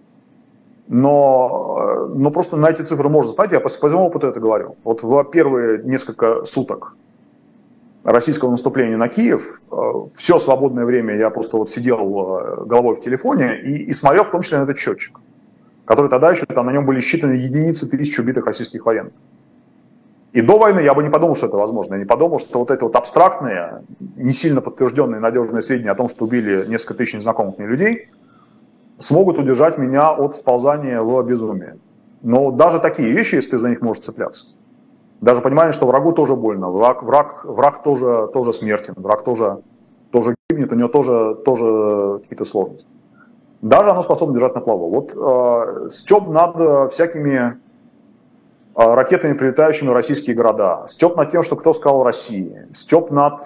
Но просто на эти цифры можно смотреть, я по своему опыту это говорю. Вот в первые несколько суток российского наступления на Киев, все свободное время я просто вот сидел головой в телефоне и смотрел в том числе на этот счетчик, который тогда еще там на нем были считаны единицы тысяч убитых российских военных. И до войны я бы не подумал, что это возможно. Я не подумал, что вот эти вот абстрактные, не сильно подтвержденные надежные сведения о том, что убили несколько тысяч незнакомых мне людей, смогут удержать меня от сползания в безумие. Но даже такие вещи, если ты за них можешь цепляться, даже понимание, что врагу тоже больно, враг тоже смертен, враг тоже гибнет, у него тоже какие-то сложности. Даже оно способно держать на плаву. Вот стёб над всякими ракетами, прилетающими в российские города, стёб над тем, что кто сказал России, стёб над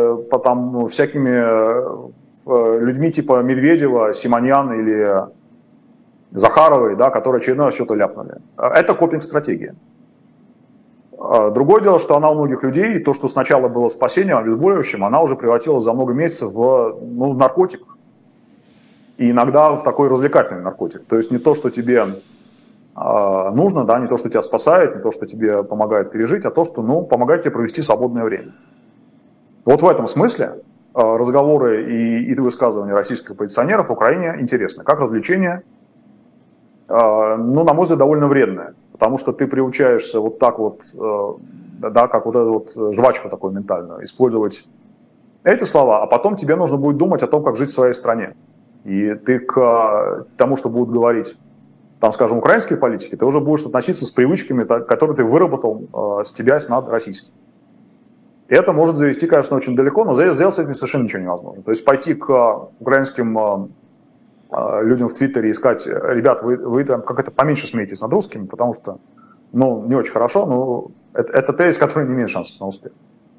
всякими людьми типа Медведева, Симоньян или Захаровой, да, которые очередной раз что-то ляпнули. Это копинг-стратегия. Другое дело, что она у многих людей, то, что сначала было спасением, обезболивающим, она уже превратилась за много месяцев в наркотик. И иногда в такой развлекательный наркотик. То есть не то, что тебе нужно, да, не то, что тебя спасает, не то, что тебе помогает пережить, а то, что помогает тебе провести свободное время. Вот в этом смысле разговоры и высказывания российских оппозиционеров в Украине интересны. Как развлечение, на мой взгляд, довольно вредное. Потому что ты приучаешься вот так вот, да, как вот эту вот жвачку такую ментальную, использовать эти слова, а потом тебе нужно будет думать о том, как жить в своей стране. И ты к тому, что будут говорить, там, скажем, украинские политики, ты уже будешь относиться с привычками, которые ты выработал, стебясь над российским. И это может завести, конечно, очень далеко, но сделать с этим совершенно ничего невозможно. То есть пойти к украинским людям в Твиттере и сказать: ребят, вы там как-то поменьше смеетесь над русскими, потому что, не очень хорошо, но это тезис, который не имеет шансов на успех.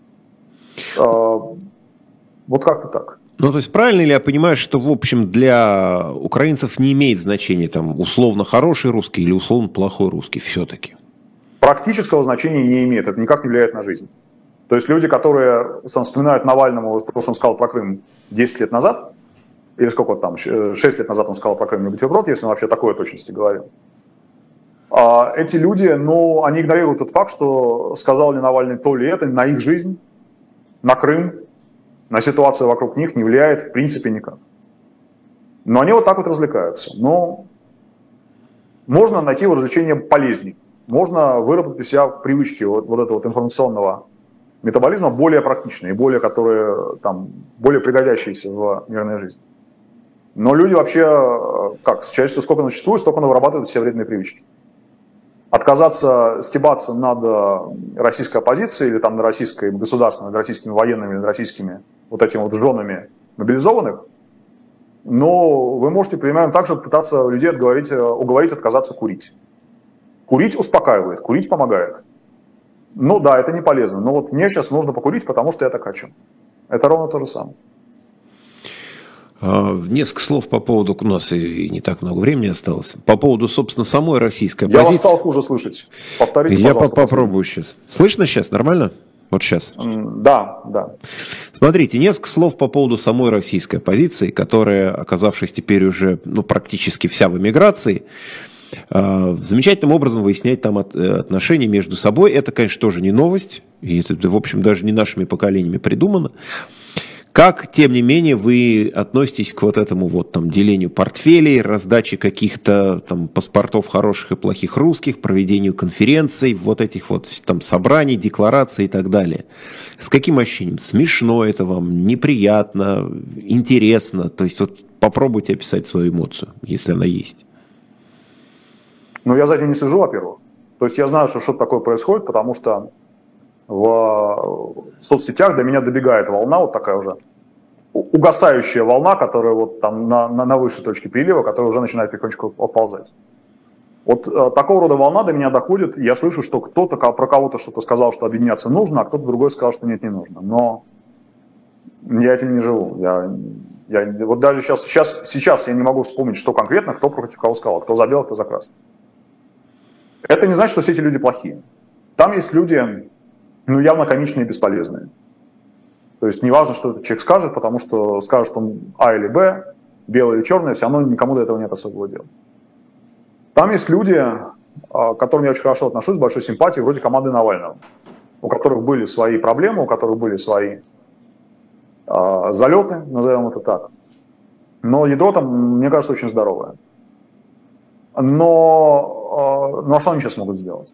Вот как-то так. То есть правильно ли я понимаю, что, в общем, для украинцев не имеет значения там условно хороший русский или условно плохой русский все-таки? Практического значения не имеет, это никак не влияет на жизнь. То есть люди, которые вспоминают Навального, то, что он сказал про Крым 10 лет назад, или сколько там, 6 лет назад он сказал про Крым, не бутерброд, если он вообще такой точности говорил. Эти люди, они игнорируют тот факт, что сказал ли Навальный то ли это, на их жизнь, на Крым, на ситуацию вокруг них не влияет в принципе никак. Но они вот так вот развлекаются. Но можно найти развлечение полезнее. Можно выработать у себя привычки вот этого вот информационного метаболизма более практичные, более пригодящиеся в мирной жизни. Но люди вообще, человечество сколько оно существует, столько оно вырабатывает все вредные привычки. Отказаться стебаться над российской оппозицией или там над российской государственной, над российскими военными, над российскими вот этими вот женами мобилизованных, Но вы можете примерно так же пытаться людей уговорить отказаться курить. Курить успокаивает, курить помогает. Ну да, это не полезно, но вот мне сейчас нужно покурить, потому что я так хочу. Это ровно то же самое. Несколько слов по поводу, у нас и не так много времени осталось, по поводу, собственно, самой российской оппозиции. Я вас стал хуже слышать. Повторите, пожалуйста. Я попробую сейчас. Слышно сейчас? Нормально? Вот сейчас. Да. Смотрите, несколько слов по поводу самой российской оппозиции, которая, оказавшись теперь уже практически вся в эмиграции, замечательным образом выясняет там отношения между собой. Это, конечно, тоже не новость, и это, в общем, даже не нашими поколениями придумано. Как, тем не менее, вы относитесь к вот этому вот там делению портфелей, раздаче каких-то там паспортов хороших и плохих русских, проведению конференций, вот этих вот там собраний, деклараций и так далее? С каким ощущением? Смешно это вам, неприятно, интересно? То есть вот попробуйте описать свою эмоцию, если она есть. Ну, я за этим не слежу, во-первых. То есть я знаю, что что-то такое происходит, потому что в соцсетях до меня добегает волна, вот такая уже угасающая волна, которая вот там на высшей точке прилива, которая уже начинает потихонечку отползать. Вот такого рода волна до меня доходит, я слышу, что кто-то про кого-то что-то сказал, что объединяться нужно, а кто-то другой сказал, что нет, не нужно. Но я этим не живу. Вот даже сейчас я не могу вспомнить, что конкретно, кто против кого сказал, кто за белый, кто за красный. Это не значит, что все эти люди плохие. Там есть люди, явно комичные и бесполезные. То есть не важно, что этот человек скажет, потому что скажет он А или Б, белое или черное, все равно никому до этого нет особого дела. Там есть люди, к которым я очень хорошо отношусь, с большой симпатией, вроде команды Навального, у которых были свои проблемы, у которых были свои залеты, назовем это так. Но ядро там, мне кажется, очень здоровое. Но что они сейчас могут сделать?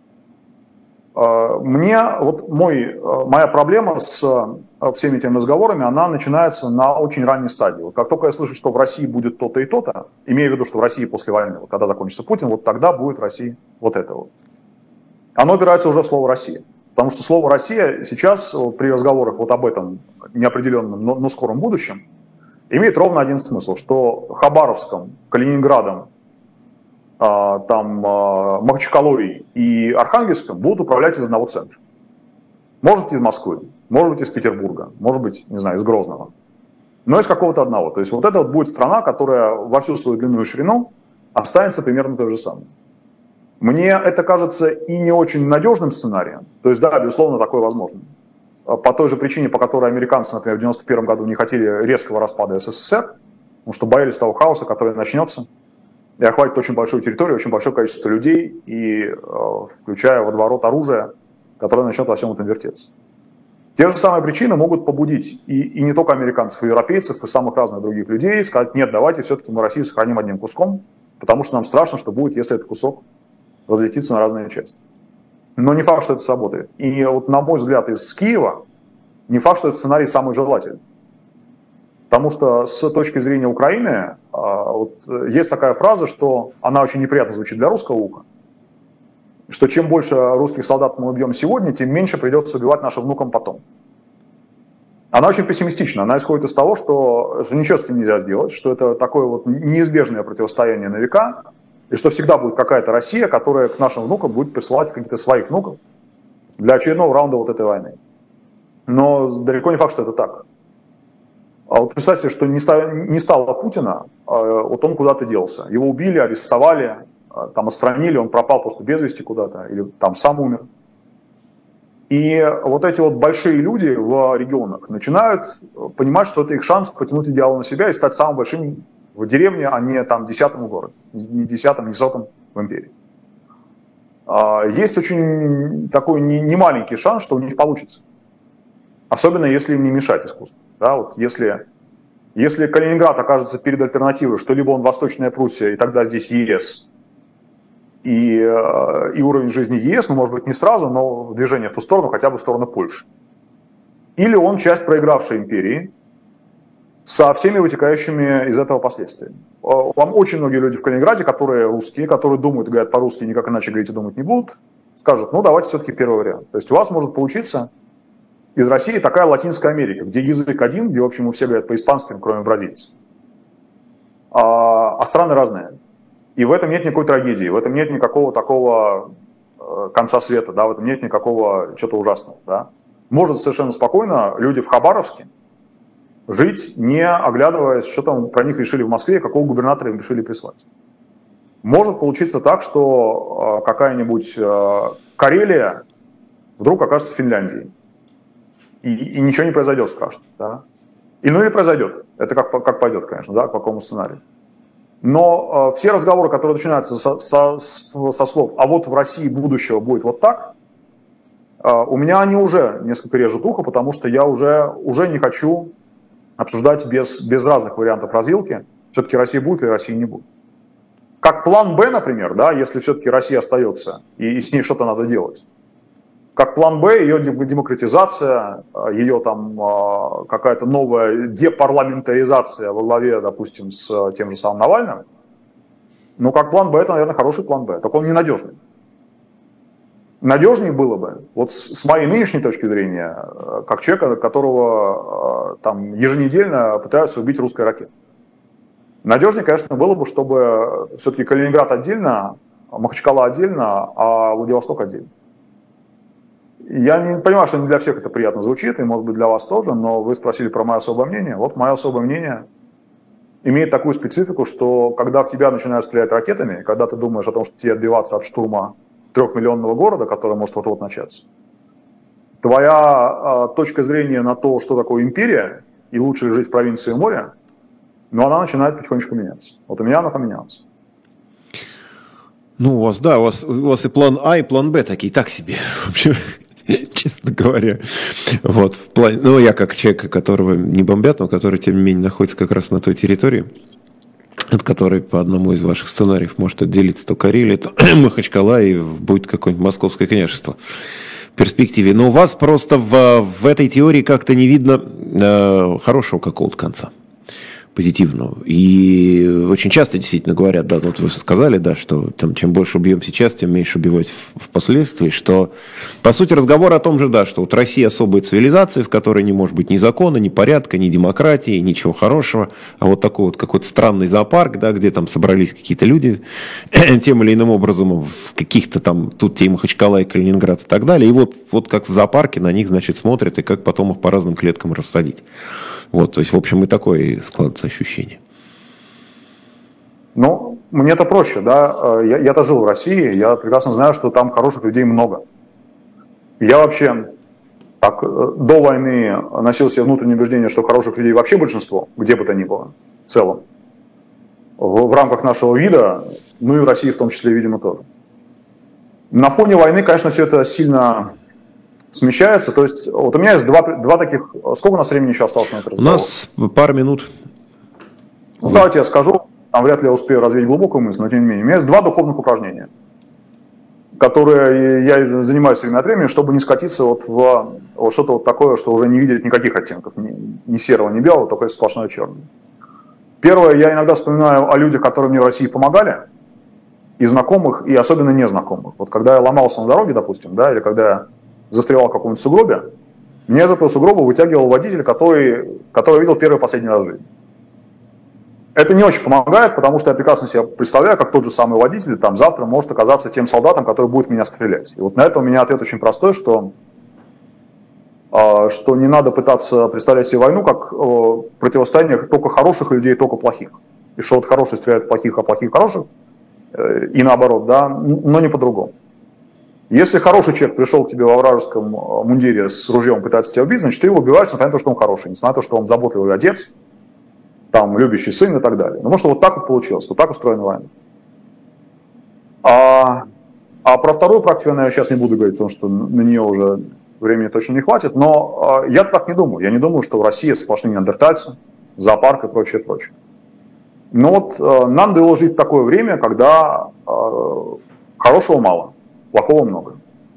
Моя проблема с всеми этими разговорами, она начинается на очень ранней стадии. Вот как только я слышу, что в России будет то-то и то-то, имея в виду, что в России после войны, вот когда закончится Путин, вот тогда будет в России вот это вот. Оно опирается уже в слово «Россия». Потому что слово «Россия» сейчас при разговорах вот об этом неопределенном, но скором будущем имеет ровно один смысл, что Хабаровском, Калининградом, Махачкалой и Архангельском будут управлять из одного центра. Может быть, из Москвы, может быть, из Петербурга, может быть, не знаю, из Грозного. Но из какого-то одного. То есть вот это вот будет страна, которая во всю свою длину и ширину останется примерно той же самой. Мне это кажется и не очень надежным сценарием. То есть, да, безусловно, такое возможно. По той же причине, по которой американцы, например, в 1991 году не хотели резкого распада СССР, потому что боялись того хаоса, который начнется, и охватит очень большую территорию, очень большое количество людей, и включая водоворот оружия, которое начнет во всем этом вертеться. Те же самые причины могут побудить и не только американцев, и европейцев, и самых разных других людей сказать: нет, давайте все-таки мы Россию сохраним одним куском, потому что нам страшно, что будет, если этот кусок разлетится на разные части. Но не факт, что это сработает. И вот, на мой взгляд, из Киева не факт, что этот сценарий самый желательный. Потому что с точки зрения Украины есть такая фраза, что она очень неприятно звучит для русского уха, что чем больше русских солдат мы убьем сегодня, тем меньше придется убивать нашим внукам потом. Она очень пессимистична, она исходит из того, что ничего с этим нельзя сделать, что это такое вот неизбежное противостояние на века, и что всегда будет какая-то Россия, которая к нашим внукам будет присылать каких-то своих внуков для очередного раунда вот этой войны. Но далеко не факт, что это так. А вот представьте, что не стало Путина, вот он куда-то делся. Его убили, арестовали, там отстранили, он пропал просто без вести куда-то, или там сам умер. И вот эти вот большие люди в регионах начинают понимать, что это их шанс потянуть идеал на себя и стать самым большим в деревне, а не там 10-м в городе, не 10-м, не 100-м в империи. Есть очень такой немаленький шанс, что у них получится. Особенно если им не мешать искусству. Да, вот если Калининград окажется перед альтернативой, что либо он Восточная Пруссия, и тогда здесь ЕС, и уровень жизни ЕС, может быть, не сразу, но движение в ту сторону, хотя бы в сторону Польши. Или он часть проигравшей империи со всеми вытекающими из этого последствиями. Вам очень многие люди в Калининграде, которые русские, которые думают, говорят по-русски, никак иначе говорить и думать не будут, скажут: ну давайте все-таки первый вариант. То есть у вас может получиться из России такая Латинская Америка, где язык один, где, в общем, все говорят по-испански, кроме бразильцев. страны разные. И в этом нет никакой трагедии, в этом нет никакого такого конца света, да, в этом нет никакого чего-то ужасного. Да. Может совершенно спокойно люди в Хабаровске жить, не оглядываясь, что там про них решили в Москве, какого губернатора им решили прислать. Может получиться так, что какая-нибудь Карелия вдруг окажется в Финляндии. И ничего не произойдет страшно. Да? Или произойдет. Это как пойдет, конечно, да, по какому сценарию. Но все разговоры, которые начинаются со слов «а вот в России будущего будет вот так», у меня они уже несколько режут ухо, потому что я уже не хочу обсуждать без разных вариантов развилки. Все-таки Россия будет или России не будет. Как план «Б», например, да, если все-таки Россия остается и с ней что-то надо делать. Как план «Б», ее демократизация, ее там какая-то новая депарламентаризация во главе, допустим, с тем же самым Навальным. Ну, как план «Б», это, наверное, хороший план «Б», только он ненадежный. Надежнее было бы, вот с моей нынешней точки зрения, как человека, которого там еженедельно пытаются убить русской ракетой. Надежнее, конечно, было бы, чтобы все-таки Калининград отдельно, Махачкала отдельно, а Владивосток отдельно. Я не понимаю, что не для всех это приятно звучит, и, может быть, для вас тоже, но вы спросили про мое особое мнение. Вот мое особое мнение имеет такую специфику, что когда в тебя начинают стрелять ракетами, когда ты думаешь о том, что тебе отбиваться от штурма 3-миллионного города, который может вот-вот начаться, твоя точка зрения на то, что такое империя, и лучше жить в провинции моря, но она начинает потихонечку меняться. Вот у меня она поменялась. Ну, у вас и план А, и план Б такие, так себе, в общем, честно говоря. Вот, в плане, ну, я как человек, которого не бомбят, но который, тем не менее, находится как раз на той территории, от которой по одному из ваших сценариев может отделиться то Карелия, то Махачкала, и будет какое-нибудь московское княжество в перспективе. Но у вас просто в этой теории как-то не видно хорошего какого-то конца, позитивного. И очень часто действительно говорят, да, вот вы сказали, да, что там, чем больше убьем сейчас, тем меньше убивать впоследствии, что, по сути, разговор о том же, да, что вот Россия особая цивилизация, в которой не может быть ни закона, ни порядка, ни демократии, ничего хорошего, а вот такой вот какой-то странный зоопарк, да, где там собрались какие-то люди тем или иным образом в каких-то там, тут те и Махачкала, и Калининград и так далее, и вот как в зоопарке на них, значит, смотрят, и как потом их по разным клеткам рассадить. Вот, то есть, в общем, и такое складывается ощущение. Ну, мне это проще, да. Я-то жил в России, я прекрасно знаю, что там хороших людей много. Я вообще так, до войны носил себе внутреннее убеждение, что хороших людей вообще большинство, где бы то ни было, в целом. В рамках нашего вида, ну и в России в том числе, видимо, тоже. На фоне войны, конечно, все это сильно смещается. То есть, вот у меня есть два таких... Сколько у нас времени еще осталось на этот разговор? У нас пару минут. Ну, давайте я скажу. Там вряд ли я успею развить глубокую мысль, но тем не менее. У меня есть 2 духовных упражнения, которые я занимаюсь время от времени, чтобы не скатиться вот в что-то вот такое, что уже не видит никаких оттенков. Ни серого, ни белого, только сплошное черное. Первое, я иногда вспоминаю о людях, которые мне в России помогали, и знакомых, и особенно незнакомых. Вот когда я ломался на дороге, допустим, да, или когда я застревал в каком-нибудь сугробе, меня из этого сугроба вытягивал водитель, который видел первый и последний раз в жизни. Это не очень помогает, потому что я прекрасно себе представляю, как тот же самый водитель там завтра может оказаться тем солдатом, который будет в меня стрелять. И вот на это у меня ответ очень простой, что не надо пытаться представлять себе войну как противостояние только хороших людей, только плохих. И что вот хорошие стреляют в плохих, а плохих хороших, и наоборот, да, но не по-другому. Если хороший человек пришел к тебе во вражеском мундире с ружьем, пытается тебя убить, значит, ты его убиваешь, несмотря на то, что он хороший, несмотря на то, что он заботливый отец, там, любящий сын и так далее. Ну, может, вот так вот получилось, вот так устроена война. А про вторую практику я, наверное, сейчас не буду говорить, потому что на нее уже времени точно не хватит, но я так не думаю. Я не думаю, что в России сплошные неандертальцы, зоопарк и прочее, прочее. Но вот нам довелось жить в такое время, когда хорошего мало, плохого много.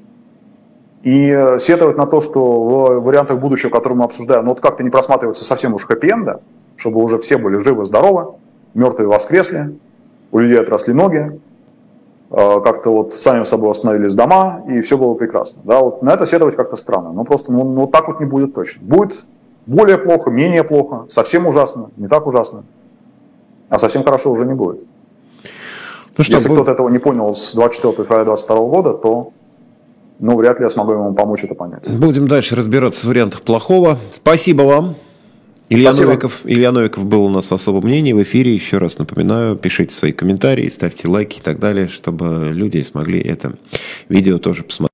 И сетовать на то, что в вариантах будущего, которые мы обсуждаем, ну вот как-то не просматривается совсем уж хэппи-энда, чтобы уже все были живы-здоровы, мертвые воскресли, у людей отросли ноги, как-то вот сами собой восстановились дома, и все было прекрасно. Да, вот на это сетовать как-то странно, но просто ну, так вот не будет точно. Будет более плохо, менее плохо, совсем ужасно, не так ужасно. А совсем хорошо уже не будет. Ну, что, если кто-то этого не понял с 24 февраля 2022 года, то вряд ли я смогу ему помочь это понять. Будем дальше разбираться в вариантах плохого. Спасибо вам. Илья Новиков был у нас в особом мнении в эфире. Еще раз напоминаю, пишите свои комментарии, ставьте лайки и так далее, чтобы люди смогли это видео тоже посмотреть.